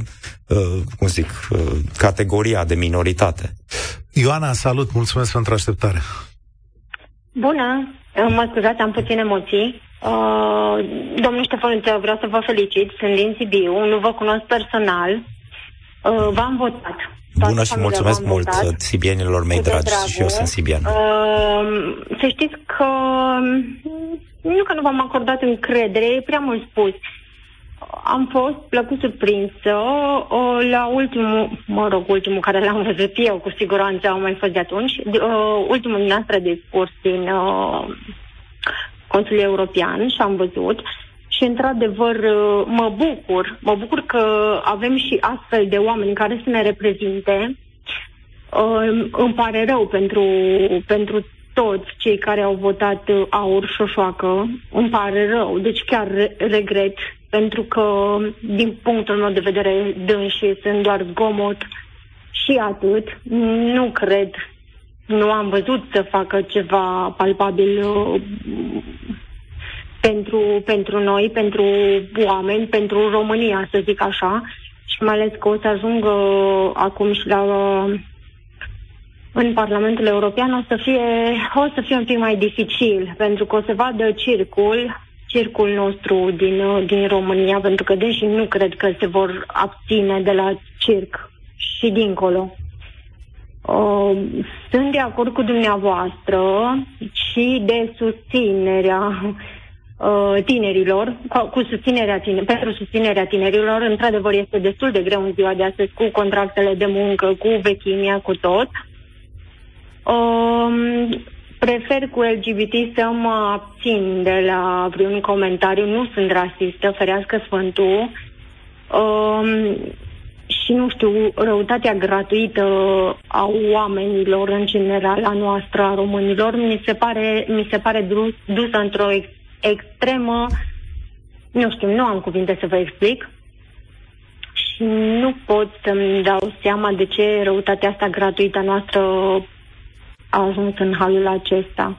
categoria de minoritate. Ioana, salut, mulțumesc pentru așteptare. Bună, mă scuzați, am puține emoții. Domnul Ștefănuță, vreau să vă felicit, sunt din Sibiu, nu vă cunosc personal, v-am votat. Bună și mulțumesc mult sibienilor mei dragi, și eu sunt sibian. Să știți că nu v-am acordat încredere, e prea mult spus. am fost plăcut surprinsă la ultimul care l-am văzut eu, cu siguranță au mai fost de atunci, ultimul dumneavoastră discurs din Consiliul European și am văzut și într-adevăr mă bucur că avem și astfel de oameni care să ne reprezinte. Îmi pare rău pentru toți cei care au votat aur șoșoacă, îmi pare rău, deci chiar regret, pentru că din punctul meu de vedere dânsii sunt doar zgomot și atât. Nu cred, nu am văzut să facă ceva palpabil pentru noi, pentru oameni, pentru România, să zic așa, și mai ales că o să ajungă acum și în Parlamentul European o să fie un pic mai dificil, pentru că o să vadă circul nostru din România, pentru că deși nu cred că se vor abține de la circ și dincolo. Sunt de acord cu dumneavoastră și de susținerea tinerilor, pentru susținerea tinerilor. Într-adevăr este destul de greu în ziua de astăzi cu contractele de muncă, cu vechimia, cu tot. Prefer cu LGBT să mă abțin de la vreun comentariu. Nu sunt rasistă, ferească Sfântul. Și nu știu, răutatea gratuită a oamenilor în general, a noastră, a românilor, mi se pare dusă într-o extremă. Nu știu, nu am cuvinte să vă explic. Și nu pot să-mi dau seama de ce răutatea asta gratuită a noastră a ajuns în halul acesta.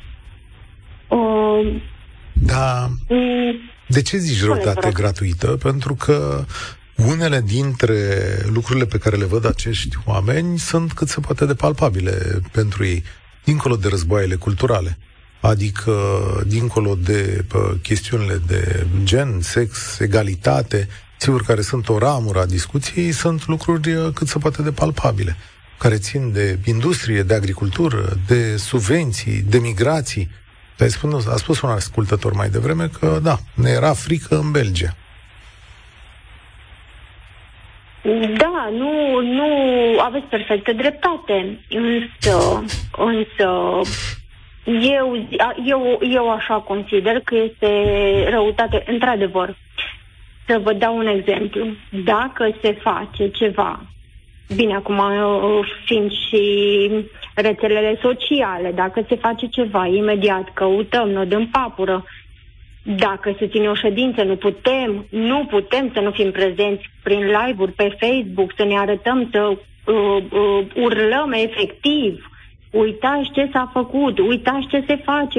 Da. De ce zici răutate gratuită? Pentru că unele dintre lucrurile pe care le văd acești oameni sunt cât se poate de palpabile pentru ei, dincolo de războaiele culturale. Adică, dincolo de chestiunile de gen, sex, egalitate, sigur, care sunt o ramură a discuției, sunt lucruri cât se poate de palpabile, care țin de industrie, de agricultură, de subvenții, de migrații. A spus un ascultător mai devreme că, da, ne era frică în Belgia. Da, nu aveți perfectă dreptate, însă eu așa consider că este răutate, într-adevăr. Să vă dau un exemplu. Dacă se face ceva, bine, acum fiind și rețelele sociale, dacă se face ceva, imediat căutăm, ne dăm papură. Dacă se ține o ședință, nu putem să nu fim prezenți prin live-uri pe Facebook, să ne arătăm, să urlăm efectiv. Uitați ce s-a făcut, uitați ce se face,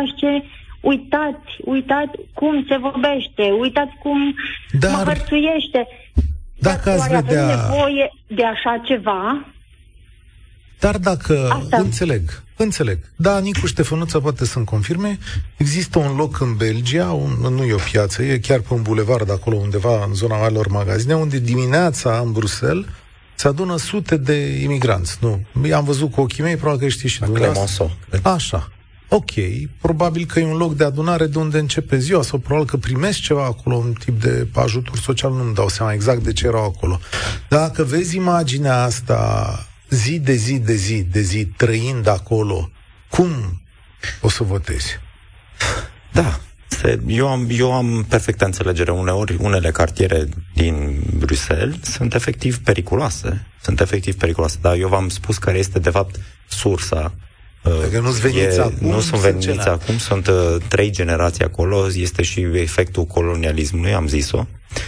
uitați cum se vorbește, uitați cum mă hărțuiește. Dacă ați vedea... avem nevoie de așa ceva... Dar dacă... Înțeleg. Da, Nicu Ștefănuță poate să-mi confirme. Există un loc în Belgia, nu e o piață, e chiar pe un bulevard acolo undeva în zona alor magazine, unde dimineața în Bruxelles se adună sute de imigranți. Nu, am văzut cu ochii mei, probabil că știți și dumneavoastră. Așa. Ok, probabil că e un loc de adunare de unde începe ziua sau probabil că primesc ceva acolo, un tip de ajutor social, nu-mi dau seama exact de ce erau acolo. Dacă vezi imaginea asta zi de zi, trăind acolo, cum o să votezi? Da, eu am perfectă înțelegere. Uneori, unele cartiere din Bruxelles sunt efectiv periculoase. Dar eu v-am spus care este, de fapt, sursa. Dacă nu-ți veniți acum, nu sunt veniți acum, sunt 3 generații acolo, este și efectul colonialismului, am zis-o.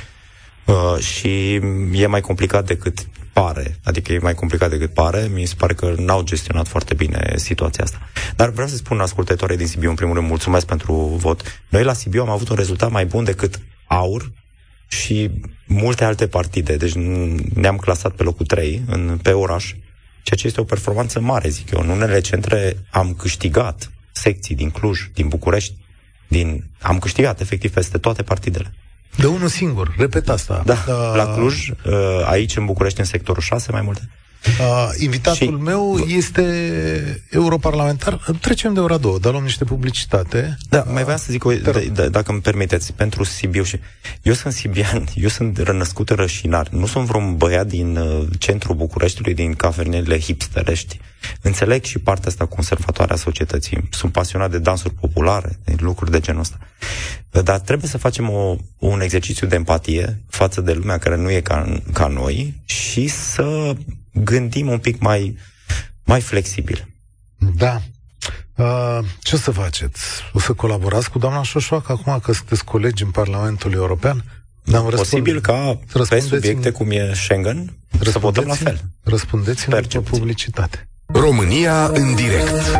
Și e mai complicat decât pare. Mi se pare că n-au gestionat foarte bine situația asta. Dar vreau să spun ascultătoare din Sibiu, în primul rând, mulțumesc pentru vot. Noi la Sibiu am avut un rezultat mai bun decât AUR și multe alte partide. Deci ne-am clasat pe locul 3 pe oraș, ceea ce este o performanță mare, zic eu. În unele centre am câștigat secții din Cluj, din București, am câștigat efectiv peste toate partidele. De unul singur, repet asta. Da, la Cluj, aici în București, în sectorul 6, mai multe. Invitatul meu este europarlamentar. Trecem de ora 2, dar luăm niște publicitate. Da, mai vreau să zic, dacă îmi permiteți, pentru Sibiu. Eu sunt sibian, eu sunt rănăscut în Rășinar. Nu sunt vreun băiat din centrul Bucureștiului, din cafenele hipsterești. Înțeleg și partea asta conservatoare a societății. Sunt pasionat de dansuri populare, de lucruri de genul ăsta. Dar trebuie să facem un exercițiu de empatie față de lumea care nu e ca noi și să gândim un pic mai flexibil. Da. Ce o să faceți? O să colaborați cu doamna Șoșoacă acum că sunteți colegi în Parlamentul European? Posibil ca pe subiecte cum e Schengen să votăm la fel. Răspundeți-mi după publicitate. România în direct.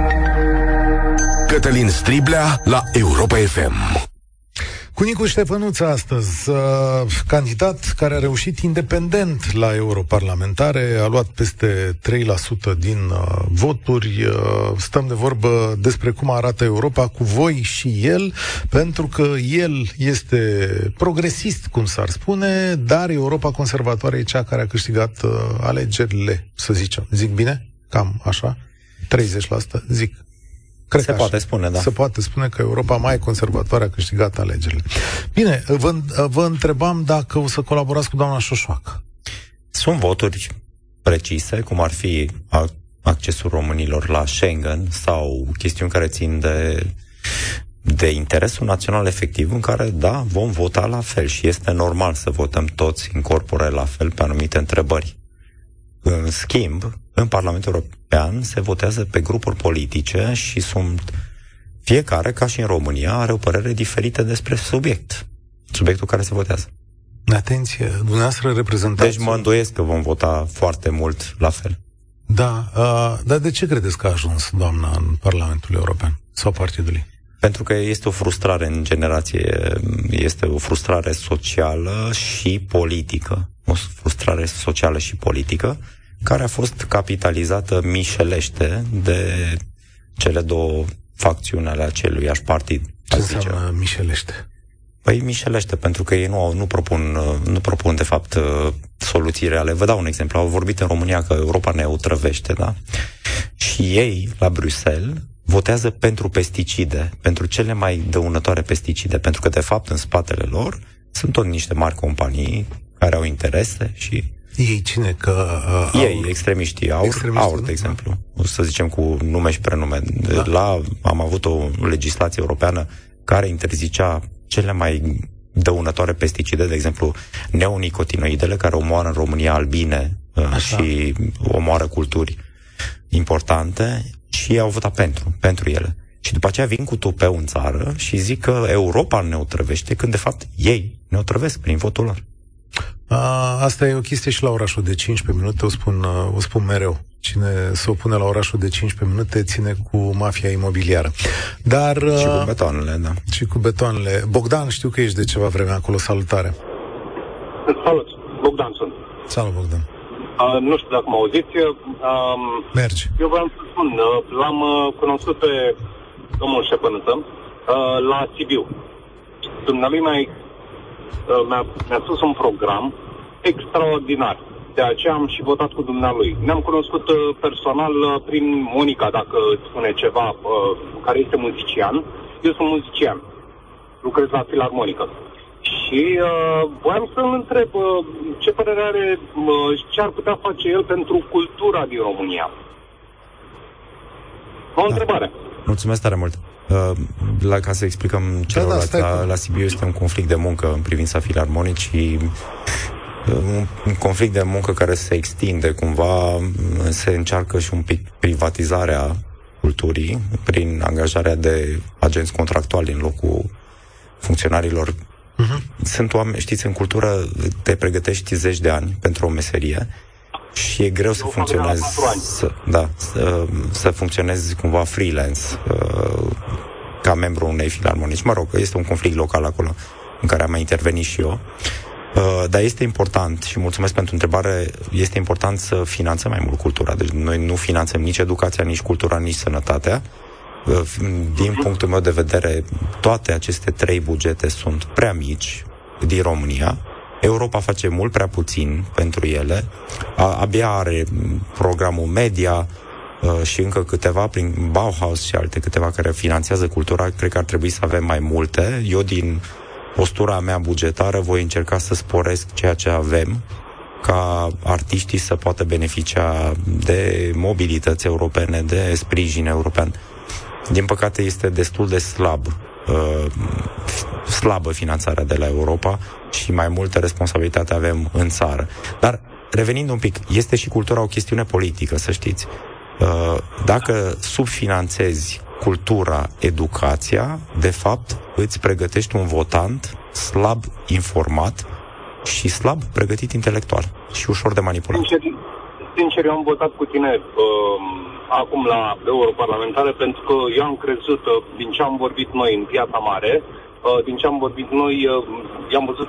Cătălin Striblea la Europa FM. Cu Nicu Ștefănuță astăzi, candidat care a reușit independent la europarlamentare, a luat peste 3% din voturi. Stăm de vorbă despre cum arată Europa cu voi și el, pentru că el este progresist, cum s-ar spune, dar Europa conservatoare e cea care a câștigat alegerile, să zicem. Zic bine? Cam așa? 30%, zic. Cred se poate spune, da. Se poate spune că Europa mai conservatoare a câștigat alegerile. Bine, vă întrebam dacă o să colaborați cu doamna Șoșoacă. Sunt voturi precise, cum ar fi accesul românilor la Schengen sau chestiuni care țin de interesul național efectiv, în care, da, vom vota la fel și este normal să votăm toți în corpore la fel pe anumite întrebări. În schimb, în Parlamentul European se votează pe grupuri politice și fiecare, ca și în România, are o părere diferită despre subiectul care se votează. Atenție, dumneavoastră reprezentați... Deci mă îndoiesc că vom vota foarte mult la fel. Da, dar de ce credeți că a ajuns doamna în Parlamentul European sau partidului? Pentru că este o frustrare în generație, este o frustrare socială și politică. O frustrare socială și politică care a fost capitalizată mișelește de cele două facțiuni ale aceluiași partid. Ce înseamnă mișelește? Păi mișelește, pentru că ei nu propun de fapt soluții reale. Vă dau un exemplu. Au vorbit în România că Europa ne otrăvește, da? Și ei, la Bruxelles, votează pentru pesticide, pentru cele mai dăunătoare pesticide, pentru că, de fapt, în spatele lor sunt tot niște mari companii care au interese și... Ei cine? Ei, extremiștii, AUR, de exemplu. O să zicem cu nume și prenume. Da. Am avut o legislație europeană care interzicea cele mai dăunătoare pesticide, de exemplu, neonicotinoidele, care omoară în România albine și omoară culturi importante, și au votat pentru ele. Și după aceea vin cu tupeu în țară și zic că Europa ne otrăvește, când de fapt ei ne otrăvesc prin votul lor. Asta e o chestie și la orașul de 15 minute, o spun mereu. Cine se opune la orașul de 15 minute ține cu mafia imobiliară. Dar, și cu betoanele, da. Și cu betoanele. Bogdan, știu că ești de ceva vreme acolo, salutare. Salut, Bogdan sunt. Salut, Bogdan. Nu știu dacă mă auziți. Mergi. Eu vreau să spun, l-am cunoscut pe domnul Ștefănuță la Sibiu. Dumnealui mi-a spus un program extraordinar. De aceea am și votat cu dumnealui. Ne-am cunoscut personal prin Monica, dacă îți spune ceva, care este muzician. Eu sunt muzician. Lucrez la filarmonică. Și voiam să-l întreb ce părere are, ce ar putea face el pentru cultura din România. O întrebare. Mulțumesc tare mult. Ca să explicăm celorlalți, la Sibiu este un conflict de muncă în privința filarmonicii, un conflict de muncă care se extinde cumva, se încearcă și un pic privatizarea culturii prin angajarea de agenți contractuali în locul funcționarilor. Sunt oameni, știți, în cultură te pregătești 10 de ani pentru o meserie și e greu să funcționezi, să funcționezi cumva freelance ca membru unei filarmonici. Mă rog, este un conflict local acolo în care am mai intervenit și eu. Dar este important, și mulțumesc pentru întrebare, este important să finanțăm mai mult cultura. Deci noi nu finanțăm nici educația, nici cultura, nici sănătatea. Din punctul meu de vedere, toate aceste 3 bugete sunt prea mici din România Europa face mult prea puțin pentru ele, abia are programul media și încă câteva prin Bauhaus și alte câteva care finanțează cultura. Cred că ar trebui să avem mai multe. Eu, din postura mea bugetară, voi încerca să sporesc ceea ce avem, ca artiștii să poată beneficia de mobilități europene, de sprijin european. Din păcate este destul de slabă finanțarea de la Europa și mai multă responsabilitate avem în țară. Dar, revenind un pic, este și cultura o chestiune politică, să știți. Dacă subfinanțezi cultura, educația, de fapt îți pregătești un votant slab informat și slab pregătit intelectual și ușor de manipulat. Sincer, eu am votat cu tine acum la europarlamentare pentru că eu am crezut, din ce am vorbit noi în Piața Mare, din ce am vorbit noi, i-am văzut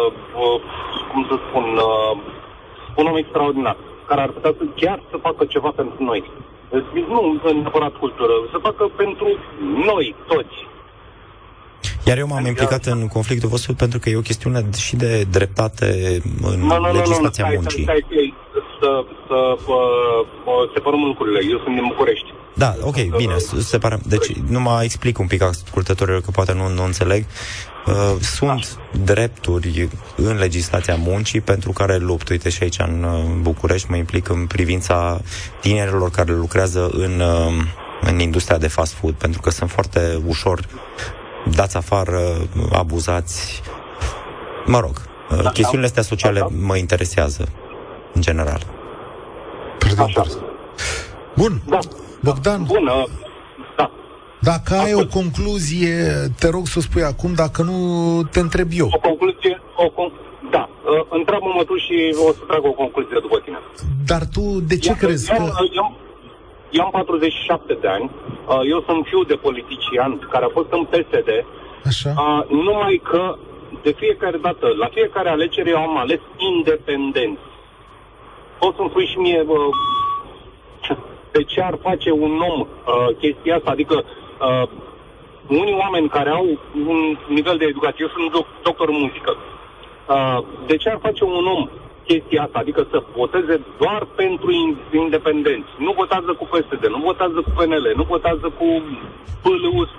un om extraordinar, care ar putea chiar să facă ceva pentru noi. Nu neapărat cultură, să facă pentru noi toți. Iar eu m-am implicat în conflictul vostru pentru că e o chestiune și de dreptate în legislația muncii. Să separăm lucrurile. Eu sunt din București. Da, ok, bine, separăm. Deci, numai explic un pic ascultătorilor că poate nu înțeleg. Sunt drepturi în legislația muncii pentru care lupt. Uite, și aici în București mă implic în privința tinerilor care lucrează în industria de fast food, pentru că sunt foarte ușor dați afară, abuzați. Mă rog, chestiunile astea sociale mă interesează în general. Așa. Bun. Da. Bogdan. Bună. Da. Dacă ai o concluzie, te rog să o spui acum, dacă nu, te întreb eu. O concluzie? Da. Întreabă-mă tu și o să trag o concluzie după tine. Dar tu, de ce crezi că... Eu am 47 de ani, eu sunt fiu de politician care a fost în PSD. Așa. Numai că de fiecare dată, la fiecare alegere eu am ales independent. Poți să-mi spui și mie de ce ar face un om chestia asta? Adică unii oameni care au un nivel de educație, eu sunt doctor în muzică, de ce ar face un om chestia asta? Adică să voteze doar pentru independenți. Nu votează cu PSD, nu votează cu PNL, nu votează cu PLUS,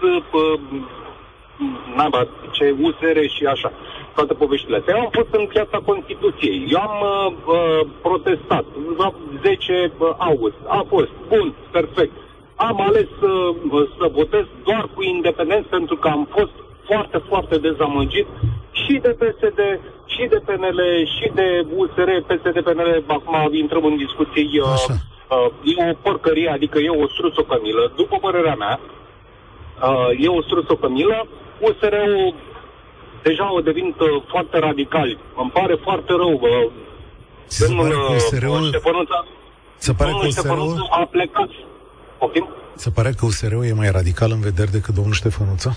USR și așa. Toate poveștile astea. Eu am fost în Piața Constituției. Eu am protestat. La 10 august. A fost. Bun. Perfect. Am ales să votez doar cu independenți pentru că am fost foarte, foarte dezamăgit și de PSD, și de PNL, și de USR, PSD-PNL. Acum intrăm în discuții. E o porcărie, adică e o strusocămilă. După părerea mea, e o strusocămilă. USR-ul deja au devenit foarte radicali. Îmi pare foarte rău. Se pare că USR-ul a plecat. Okay? Se pare că USR-ul e mai radical în vedere decât domnul Ștefănuță?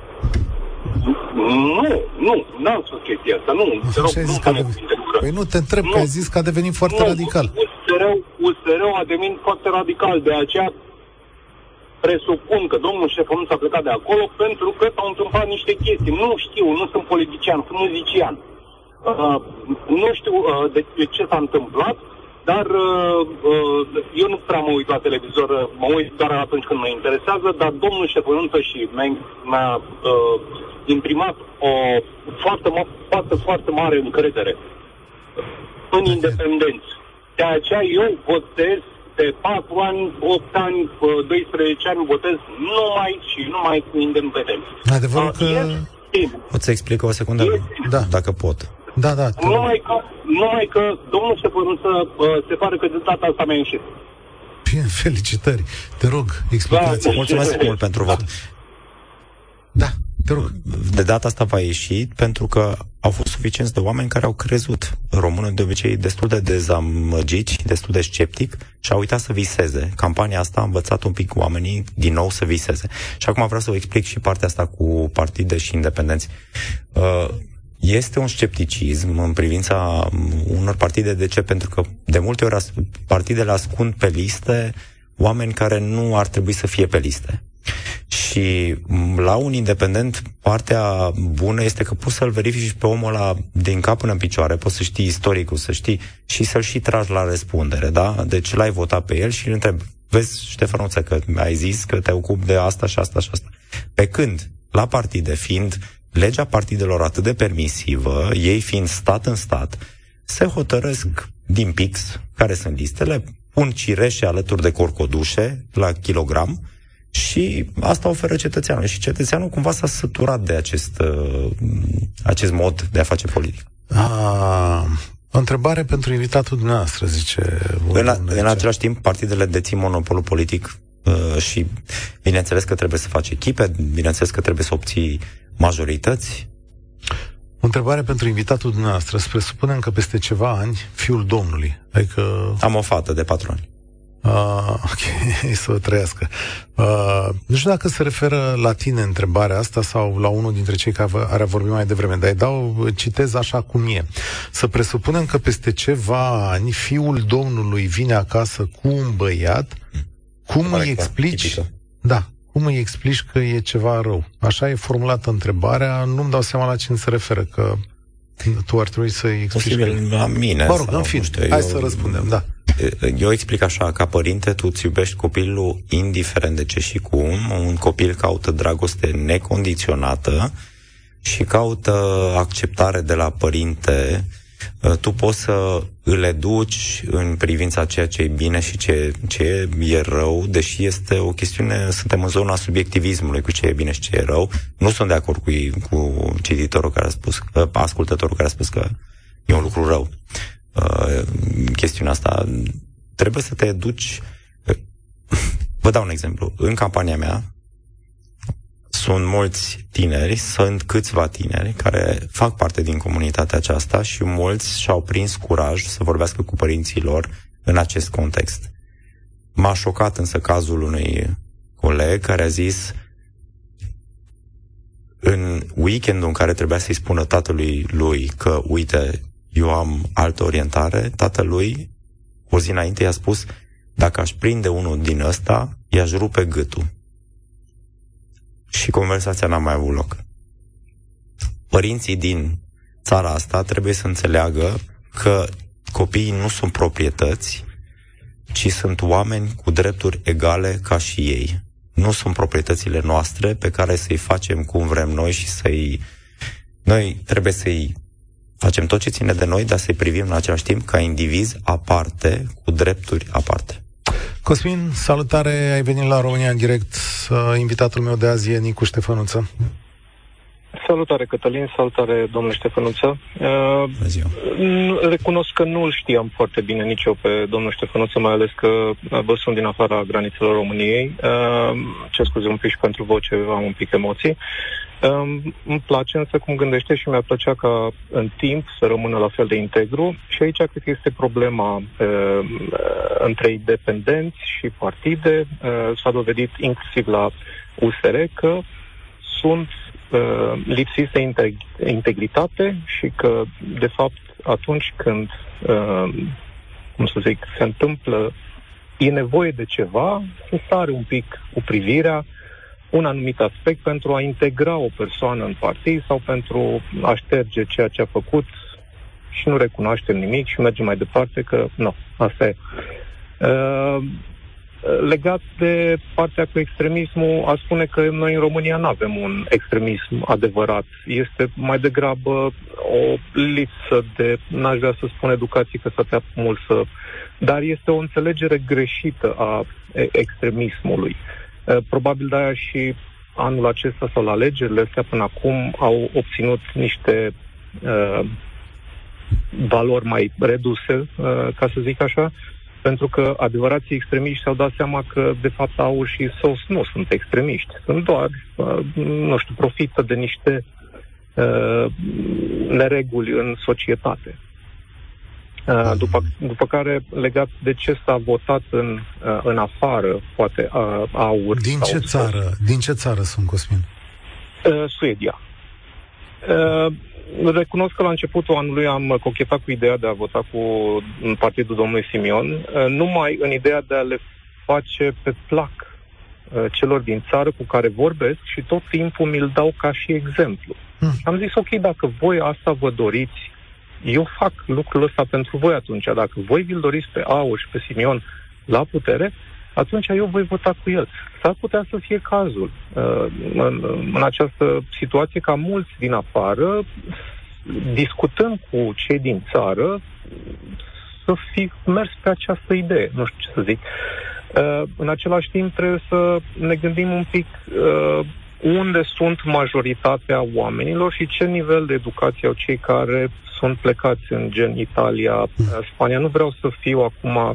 Nu, n-am spus chestia asta, nu. Păi nu, te întreb, că ai zis că a devenit foarte radical. USR-ul a devenit foarte radical, de aceea presupun că domnul Ștefănuță a plecat de acolo pentru că s-au întâmplat niște chestii. Nu știu, nu sunt politician, sunt muzician. Nu știu de ce s-a întâmplat, dar eu nu prea mă uit la televizor, mă uit doar atunci când mă interesează, dar domnul Ștefănuță și mi-a imprimat o foarte mare încredere în independență. De aceea eu votez de 4 ani, 8 ani, 12 ani, votez numai cu independență. Adevărul că... Pot să explic o secundă? Da. Dacă pot. Da. Numai că domnul Ștefănuță se pare că de data asta mi-a ieșit. Bine, felicitări. Te rog, explicați. Mulțumesc mult pentru vot. Da, te rog. De data asta va ieși pentru că au fost suficienți de oameni care au crezut. Românul de obicei destul de dezamăgit și destul de sceptic și au uitat să viseze. Campania asta a învățat un pic oamenii din nou să viseze. Și acum vreau să vă explic și partea asta cu partide și independenți. Este un scepticism în privința unor partide. De ce? Pentru că de multe ori partidele ascund pe liste oameni care nu ar trebui să fie pe liste. Și la un independent, partea bună este că poți să-l verifici pe omul ăla din cap până în picioare, poți să știi istoricul, să știi și să-l și tragi la răspundere, da? Deci l-ai votat pe el și îl întrebi, vezi, Ștefănuță, că ai zis că te ocupi de asta și asta și asta. Pe când, la partide, fiind legea partidelor atât de permisivă, ei fiind stat în stat, se hotărăsc din pix care sunt listele, pun cireșe alături de corcodușe la kilogram și asta oferă cetățeanul. Și cetățeanul cumva s-a săturat de acest mod de a face politică. O întrebare pentru invitatul dumneavoastră, zice. În același timp, partidele dețin monopolul politic și bineînțeles că trebuie să faci echipe, bineînțeles că trebuie să obții majorități. O întrebare pentru invitatul dumneavoastră. Să presupunem că peste ceva ani, fiul Domnului, adică... Am o fată de 4 ani. Ok, să o trăiască. Nu știu dacă se referă la tine întrebarea asta sau la unul dintre cei care a vorbit mai devreme, dar citez așa cum e. Să presupunem că peste ceva ani fiul Domnului vine acasă cu un băiat, cum îi explici? Da, cum îi explici că e ceva rău? Așa e formulată întrebarea, nu-mi dau seama la cine se referă, că tu ar trebui să-i explici. Posibil la mine. Mă rog, în fine, hai să răspundem, da. Eu explic așa, ca părinte, tu îți iubești copilul indiferent de ce și cum. Un copil caută dragoste necondiționată și caută acceptare de la părinte. Tu poți să îl educi în privința ceea ce e bine și ce e rău, deși este o chestiune, suntem în zona subiectivismului cu ce e bine și ce e rău. Nu sunt de acord cu cititorul care a spus, ascultătorul care a spus că e un lucru rău. Chestiunea asta trebuie să te educi. Vă dau un exemplu. În campania mea sunt mulți tineri, sunt câțiva tineri care fac parte din comunitatea aceasta și mulți și-au prins curaj să vorbească cu părinții lor în acest context. M-a șocat însă cazul unui coleg care a zis în weekendul în care trebuia să-i spună tatălui lui că, uite, eu am altă orientare, tatălui, o zi înainte, i-a spus, dacă aș prinde unul din ăsta, i-aș rupe gâtul. Și conversația n-a mai avut loc. Părinții din țara asta trebuie să înțeleagă că copiii nu sunt proprietăți, ci sunt oameni cu drepturi egale ca și ei. Nu sunt proprietățile noastre pe care să-i facem cum vrem noi și noi trebuie să-i facem tot ce ține de noi, dar să-i privim în același timp ca indivizi aparte, cu drepturi aparte. Cosmin, salutare, ai venit la România în direct. Invitatul meu de azi e Nicu Ștefănuță. Salutare, Cătălin, salutare, domnule Ștefănuță. Recunosc că nu îl știam foarte bine nici eu pe domnul Ștefănuță, mai ales că vă sunt din afara granițelor României. Ce scuze un pic și pentru voce, am un pic emoții. Îmi place însă cum gândește și mi-ar plăcea ca în timp să rămână la fel de integru și aici cred că este problema între independenți și partide. S-a dovedit inclusiv la USR că sunt lipsiți de integritate și că, de fapt, atunci când, se întâmplă, e nevoie de ceva, se sare un pic cu privirea un anumit aspect pentru a integra o persoană în partid sau pentru a șterge ceea ce a făcut și nu recunoaștem nimic și mergem mai departe că nu, asta e. Legat de partea cu extremismul, a spune că noi în România nu avem un extremism adevărat. Este mai degrabă o lipsă de, n-aș vrea să spun educație, că s-a tăiat mult dar este o înțelegere greșită a extremismului. Probabil de-aia și anul acesta sau la alegerile astea până acum au obținut niște valori mai reduse, ca să zic așa, pentru că adevărații extremiști și-au dat seama că, de fapt, AUR și SOS nu sunt extremiști. Sunt doar, profită de niște nereguli în societate. După care, legat de ce s-a votat în afară, poate, AUR. Din ce țară sunt, Cosmin? Suedia. Recunosc că la începutul anului am cochetat cu ideea de a vota cu partidul domnului Simion, numai în ideea de a le face pe plac celor din țară cu care vorbesc și tot timpul mi-l dau ca și exemplu. Am zis, ok, dacă voi asta vă doriți, eu fac lucrul ăsta pentru voi atunci. Dacă voi vi-l doriți pe Aur și pe Simion la putere, atunci eu voi vota cu el. S-ar putea să fie cazul în această situație ca mulți din afară, discutând cu cei din țară, să fi mers pe această idee. Nu știu ce să zic. În același timp trebuie să ne gândim un pic unde sunt majoritatea oamenilor și ce nivel de educație au cei care sunt plecați în gen Italia, Spania. Nu vreau să fiu acum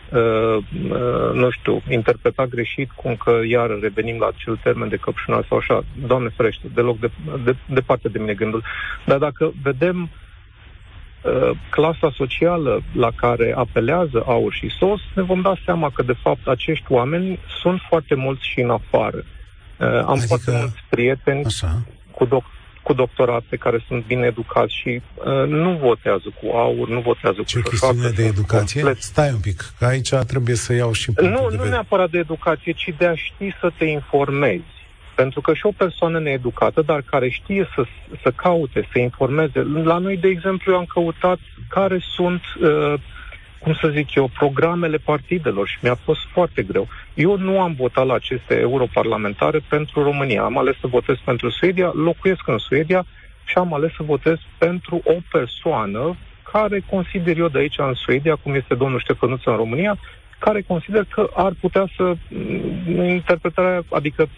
nu știu, interpretat greșit, cum că iar revenim la acel termen de căpșunat sau așa, Doamne ferește, deloc departe de mine gândul. Dar dacă vedem clasa socială la care apelează Aur și SOS, ne vom da seama că, de fapt, acești oameni sunt foarte mulți și în afară. Am foarte mulți prieteni cu doctorate care sunt bine educați și nu votează cu Aur, nu votează cu ce chestiune de educație? Complet. Stai un pic, că aici trebuie să iau și... Nu neapărat de educație, ci de a ști să te informezi. Pentru că și o persoană needucată, dar care știe să caute, să informeze. La noi, de exemplu, eu am căutat care sunt, programele partidelor și mi-a fost foarte greu. Eu nu am votat la aceste europarlamentare pentru România. Am ales să votez pentru Suedia, locuiesc în Suedia și am ales să votez pentru o persoană care consider eu de aici în Suedia, cum este domnul Ștefănuță în România, care consider că ar putea să interpretarea, adică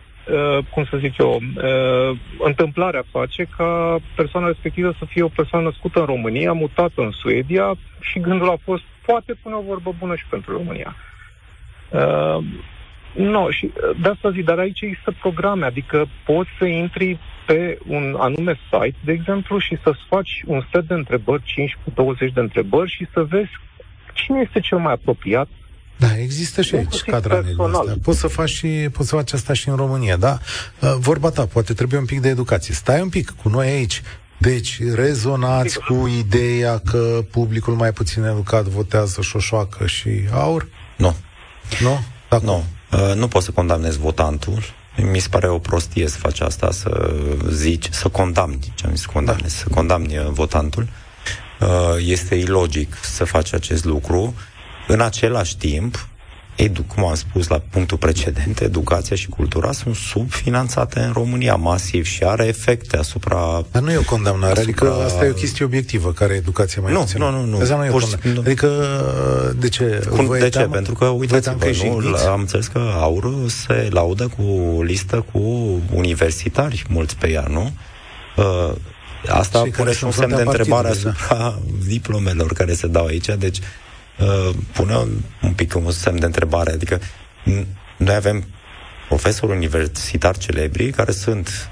întâmplarea face ca persoana respectivă să fie o persoană născută în România, mutată în Suedia și gândul a fost, poate pune o vorbă bună și pentru România. Și de asta zic, dar aici există programe, adică poți să intri pe un anume site, de exemplu, și să-ți faci un set de întrebări, 15-20 de întrebări și să vezi cine este cel mai apropiat. Da, există și aici cadranele astea. Poți să faci asta și în România, da? Vorba ta, poate trebuie un pic de educație. Stai un pic cu noi aici. Deci, rezonați cu ideea că publicul mai puțin educat votează Șoșoacă și Aur? Nu. Nu? Nu. Nu poți să condamnezi votantul. Mi se pare o prostie să faci asta, să zici, să condamni, să condamni votantul. Este ilogic să faci acest lucru. În același timp, cum am spus la punctul precedent, educația și cultura sunt subfinanțate în România masiv și are efecte asupra... Dar nu e o condamnare, adică asta e o chestie obiectivă, care educația mai puțin. Nu. Adică, de ce? De ce? Pentru că, uitați-vă, am înțeles că Aur se laudă cu listă cu universitari, mulți pe ea, nu? Asta pune și un semn de întrebare asupra diplomelor care se dau aici, deci pune un pic un semn de întrebare, adică noi avem profesori universitari celebri care sunt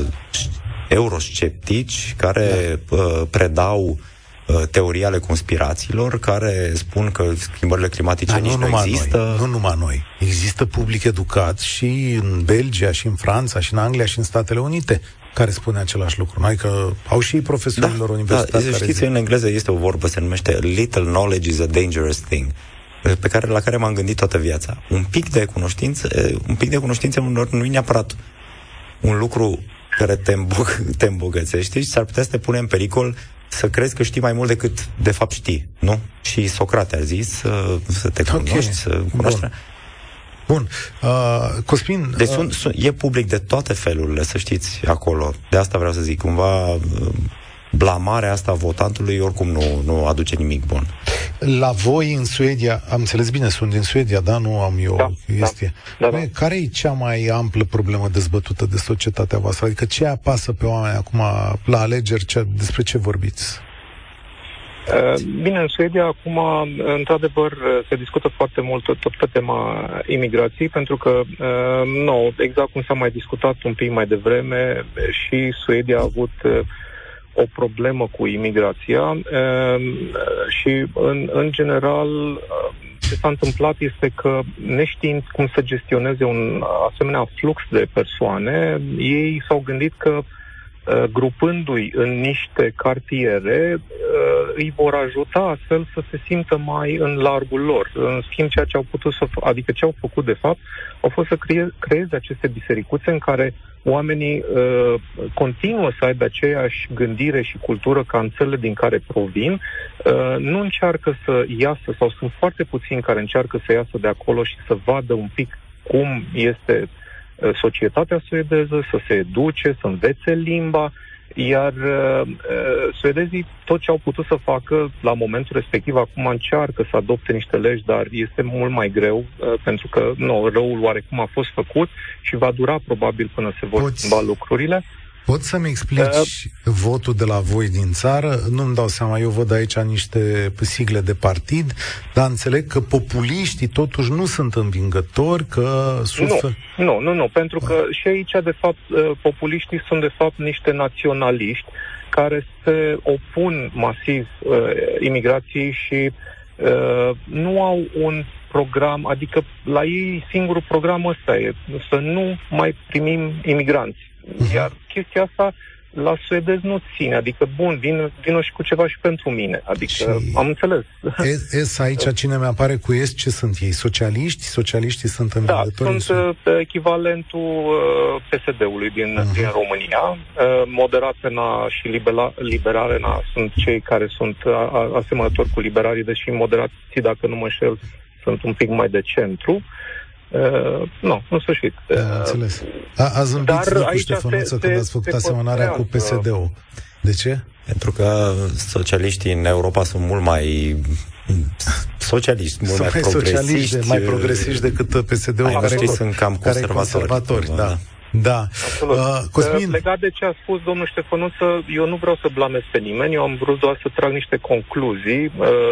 eurosceptici, care predau teorii ale conspirațiilor, care spun că schimbările climatice nici nu există. Nu numai noi. Există public educat și în Belgia, și în Franța, și în Anglia, și în Statele Unite, care spune același lucru. Adică au și profesorilor universitari. Da, știți, în engleză este o vorbă, se numește little knowledge is a dangerous thing, la care m-am gândit toată viața. Un pic de cunoștințe nu e neapărat un lucru care te îmbogățește și s-ar putea să te pune în pericol să crezi că știi mai mult decât de fapt știi, nu? Și Socrate a zis să te cunoști, să cunoști. Bun. Cosmin... Deci e public de toate felurile, să știți, acolo. De asta vreau să zic, cumva blamarea asta a votantului oricum nu aduce nimic bun. La voi în Suedia, am înțeles bine, sunt din Suedia, da? Nu am eu chestie. Da. Care e cea mai amplă problemă dezbătută de societatea voastră? Adică ce apasă pe oameni acum la alegeri? Despre ce vorbiți? Bine, în Suedia acum, într-adevăr, se discută foarte mult tot pe tema imigrației, pentru că, exact cum s-a mai discutat un pic mai devreme, și Suedia a avut o problemă cu imigrația și, în general, ce s-a întâmplat este că, neștiind cum să gestioneze un asemenea flux de persoane, ei s-au gândit că grupându-i în niște cartiere, îi vor ajuta astfel să se simtă mai în largul lor. În schimb, ceea ce au putut adică ce au făcut de fapt, au fost să creeze aceste bisericuțe în care oamenii continuă să aibă aceeași gândire și cultură ca în țările din care provin, nu încearcă să iasă, sau sunt foarte puțini care încearcă să iasă de acolo și să vadă un pic cum este societatea suedeză, să se educe, să învețe limba, iar suedezii tot ce au putut să facă la momentul respectiv, acum încearcă să adopte niște legi, dar este mult mai greu, pentru că răul oarecum a fost făcut și va dura probabil până se vor schimba lucrurile. Poți să-mi explici votul de la voi din țară? Nu-mi dau seama, eu văd aici niște sigle de partid, dar înțeleg că populiștii totuși nu sunt învingători, că suferă... Nu, pentru că și aici, de fapt, populiștii sunt, de fapt, niște naționaliști care se opun masiv imigrației și nu au un program, adică la ei singurul program ăsta e să nu mai primim imigranți. Iar chestia asta la suedez nu ține, adică vină și cu ceva și pentru mine, adică și am înțeles. Aici cine mi-apare cu ce sunt ei? Socialiști? Socialiștii sunt învingători? Da, sunt echivalentul PSD-ului din România. Moderatena și Liberalena sunt cei care sunt asemănători cu liberarii, deși moderații, dacă nu mă înșel, sunt un pic mai de centru. În sfârșit. Înțeles. A zâmbit Nicu Ștefănuță când ați făcut asemănarea cu PSD-ul. De ce? Pentru că socialiștii în Europa sunt mult mai socialiști, mult mai progresiști. Mai progresiști decât PSD-ul, care sunt cam conservatori. Da. Cosmin? Legat de ce a spus domnul Ștefănuță, eu nu vreau să blamez pe nimeni, eu am vrut doar să trag niște concluzii.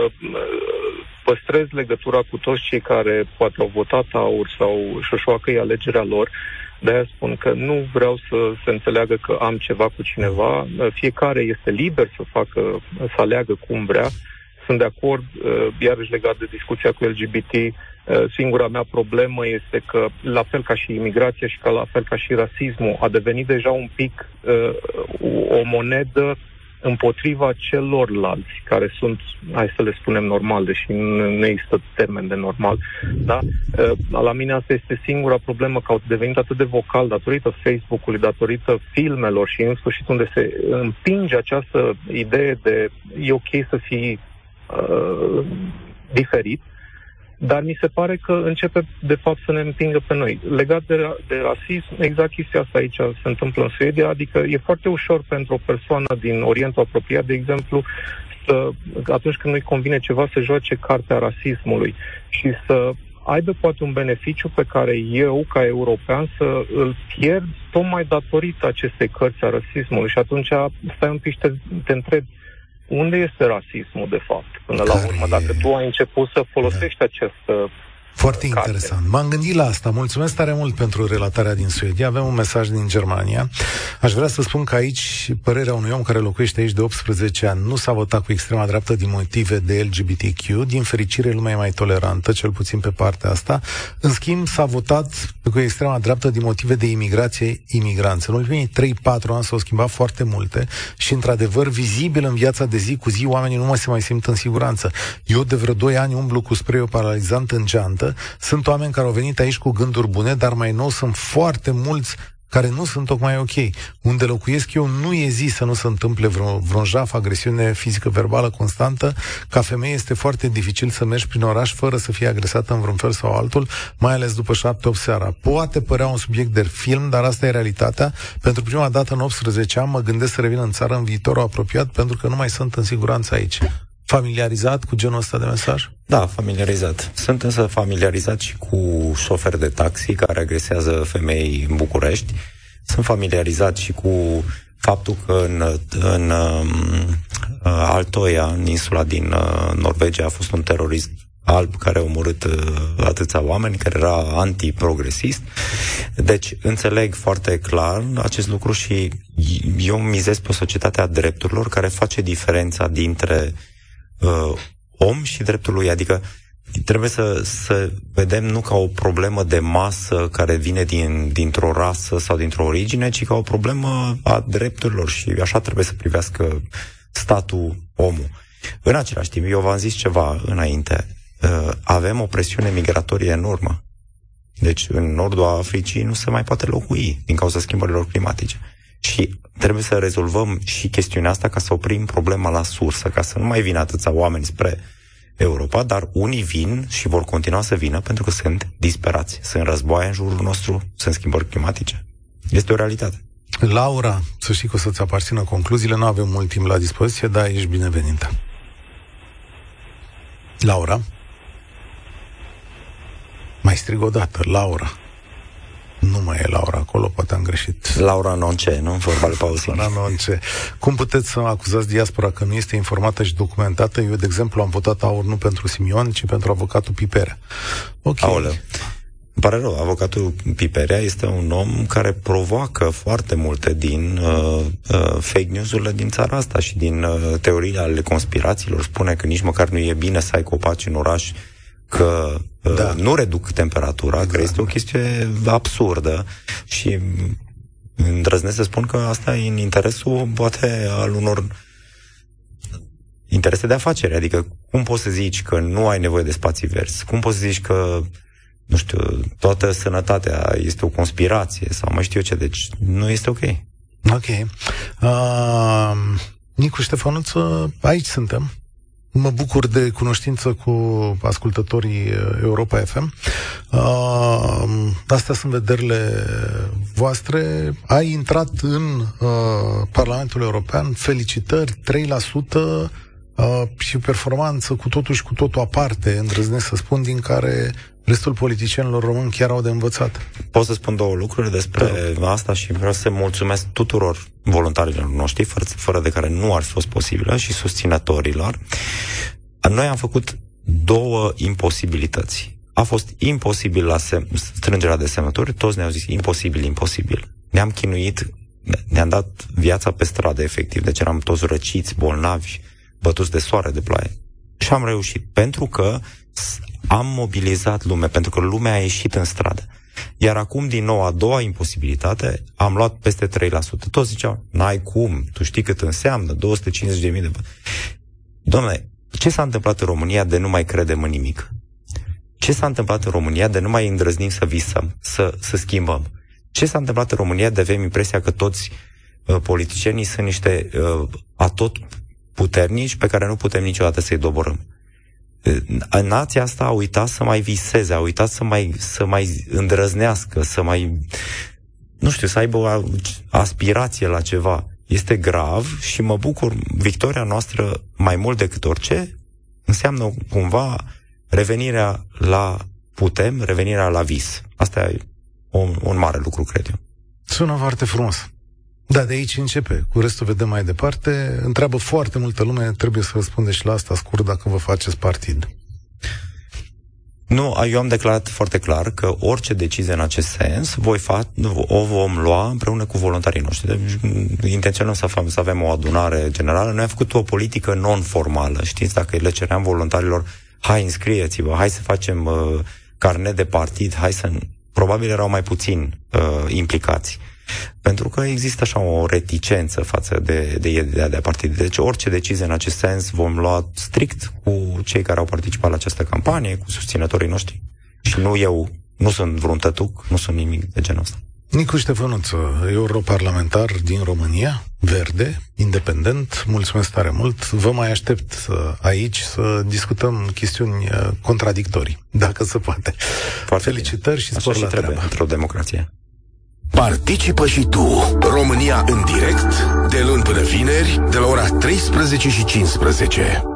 Păstrez legătura cu toți cei care poate au votat AUR sau șoșoacă-i alegerea lor. De-aia spun că nu vreau să se înțeleagă că am ceva cu cineva. Fiecare este liber să aleagă cum vrea. Sunt de acord, iarăși legat de discuția cu LGBT, singura mea problemă este că, la fel ca și imigrația și la fel ca și rasismul, a devenit deja un pic o monedă împotriva celorlalți, care sunt, hai să le spunem, normal, deși nu există termen de normal. Da? La mine asta este singura problemă, că au devenit atât de vocal datorită Facebook-ului, datorită filmelor și în sfârșit unde se împinge această idee de e ok să fii diferit, dar mi se pare că începe de fapt să ne împingă pe noi. Legat de rasism, exact chestia asta aici se întâmplă în Suedia, adică e foarte ușor pentru o persoană din Orientul apropiat, de exemplu, atunci când nu-i convine ceva, să joace cartea rasismului și să aibă poate un beneficiu pe care eu, ca european, să îl pierd tocmai datorită acestei cărți a rasismului. Și atunci stai un pic și te întrebi, unde este rasismul, de fapt, până la urmă, dacă tu ai început să folosești această Foarte interesant. M-am gândit la asta. Mulțumesc tare mult pentru relatarea din Suedia. Avem un mesaj din Germania. Aș vrea să spun că aici părerea unui om care locuiește aici de 18 ani nu s-a votat cu extrema dreaptă din motive de LGBTQ. Din fericire, lumea e mai tolerantă, cel puțin pe partea asta. În schimb, s-a votat cu extrema dreaptă din motive de imigrație, imigranți. În ultimii 3-4 ani s-au schimbat foarte multe și, într-adevăr, vizibil în viața de zi cu zi, oamenii nu mai se mai simt în siguranță. Eu de vreo 2 ani umblu cu spray paralizant în geantă. Sunt oameni care au venit aici cu gânduri bune, dar mai nou sunt foarte mulți care nu sunt tocmai ok. Unde locuiesc eu nu e zi să nu se întâmple vreun jaf, agresiune fizică, verbală constantă. Ca femeie este foarte dificil să mergi prin oraș fără să fii agresată în vreun fel sau altul, mai ales după 7-8 seara. Poate părea un subiect de film, dar asta e realitatea. Pentru prima dată în 18 ani mă gândesc să revin în țară în viitorul apropiat, pentru că nu mai sunt în siguranță aici. Familiarizat cu genul ăsta de mesaj? Da, familiarizat. Sunt însă familiarizat și cu șoferi de taxi care agresează femei în București. Sunt familiarizat și cu faptul că în Altoia, în insula din Norvegia, a fost un terorist alb care a omorât atâția oameni, care era antiprogresist. Deci înțeleg foarte clar acest lucru și eu mizez pe societatea drepturilor care face diferența dintre om și dreptul lui, adică trebuie să vedem nu ca o problemă de masă care vine dintr-o rasă sau dintr-o origine, ci ca o problemă a drepturilor și așa trebuie să privească statul omul. În același timp, eu v-am zis ceva înainte, avem o presiune migratorie enormă. Deci în nordul Africii nu se mai poate locui din cauza schimbărilor climatice. Și trebuie să rezolvăm și chestiunea asta ca să oprim problema la sursă, ca să nu mai vină atâția oameni spre Europa, dar unii vin și vor continua să vină pentru că sunt disperați. Sunt războaie în jurul nostru, sunt schimbări climatice. Este o realitate. Laura, să știi că o să-ți aparțină concluziile, nu avem mult timp la dispoziție, dar ești binevenită. Laura? Mai strig o dată, Laura. Nu mai e Laura acolo, poate am greșit. Laura Nonce, nu? Vorba de Paul. Laura Nonce. Cum puteți să acuzați diaspora că nu este informată și documentată? Eu, de exemplu, am votat AUR nu pentru Simion, ci pentru avocatul Piperea. Ok. Aoleu. Îmi pare rău, avocatul Piperea este un om care provoacă foarte multe din fake news-urile din țara asta și din teoriile ale conspirațiilor. Spune că nici măcar nu e bine să ai copaci în oraș, că nu reduc temperatura, exact. Că este o chestie absurdă și îndrăznesc să spun că asta e în interesul, poate, al unor interese de afaceri. Adică, cum poți să zici că nu ai nevoie de spații verzi? Cum poți să zici că, nu știu, toată sănătatea este o conspirație sau mai știu eu ce? Deci, nu este ok. Ok. Nicu Ștefănuță, aici suntem. Mă bucur de cunoștință cu ascultătorii Europa FM. Astea sunt vederile voastre. Ai intrat în Parlamentul European, felicitări, 3% și performanță cu totul și cu totul aparte, îndrăznesc să spun, din care restul politicienilor români chiar au de învățat. Pot să spun două lucruri despre asta și vreau să mulțumesc tuturor voluntarilor noștri, fără de care nu ar fi fost posibilă, și susținătorilor. Noi am făcut două imposibilități. A fost imposibil la strângerea de semnături, toți ne-au zis imposibil. Ne-am chinuit, ne-am dat viața pe stradă, efectiv, deci eram toți răciți, bolnavi, bătuți de soare, de ploaie. Și am reușit, pentru că am mobilizat lumea, pentru că lumea a ieșit în stradă. Iar acum, din nou, a doua imposibilitate, am luat peste 3%. Toți ziceau, n-ai cum, tu știi cât înseamnă, 250.000 de... Dom'le, ce s-a întâmplat în România de nu mai credem în nimic? Ce s-a întâmplat în România de nu mai îndrăznim să visăm, să schimbăm? Ce s-a întâmplat în România de avem impresia că toți politicienii sunt niște atot puternici pe care nu putem niciodată să-i doborâm? Nația asta a uitat să mai viseze, a uitat să mai îndrăznească, să mai, nu știu, să aibă o aspirație la ceva. Este grav și mă bucur, victoria noastră, mai mult decât orice, înseamnă cumva revenirea la putem, revenirea la vis. Asta e un mare lucru, cred eu. Sună foarte frumos. Da, de aici începe. Cu restul vedem mai departe. Întreabă foarte multă lume, trebuie să răspundeți și la asta scurt, dacă vă faceți partid. Nu, eu am declarat foarte clar că orice decizie în acest sens o vom lua împreună cu voluntarii noștri. Deci, intenționăm să avem o adunare generală. Noi am făcut o politică non-formală. Știți, dacă le ceream voluntarilor, hai, înscrieți-vă, hai să facem carnet de partid, probabil erau mai puțin implicați. Pentru că există așa o reticență față de ideea de partid. Deci orice decizie în acest sens vom lua strict cu cei care au participat la această campanie, cu susținătorii noștri. Și nu sunt vreun tătuc, nu sunt nimic de genul ăsta. Nicu Ștefănuță, europarlamentar din România, verde, independent, mulțumesc tare mult. Vă mai aștept aici să discutăm chestiuni contradictorii, dacă se poate. Foarte felicitări bine. Și spor la treabă. Într-o democrație. Participă și tu, România în direct, de luni până vineri, de la ora 13:15.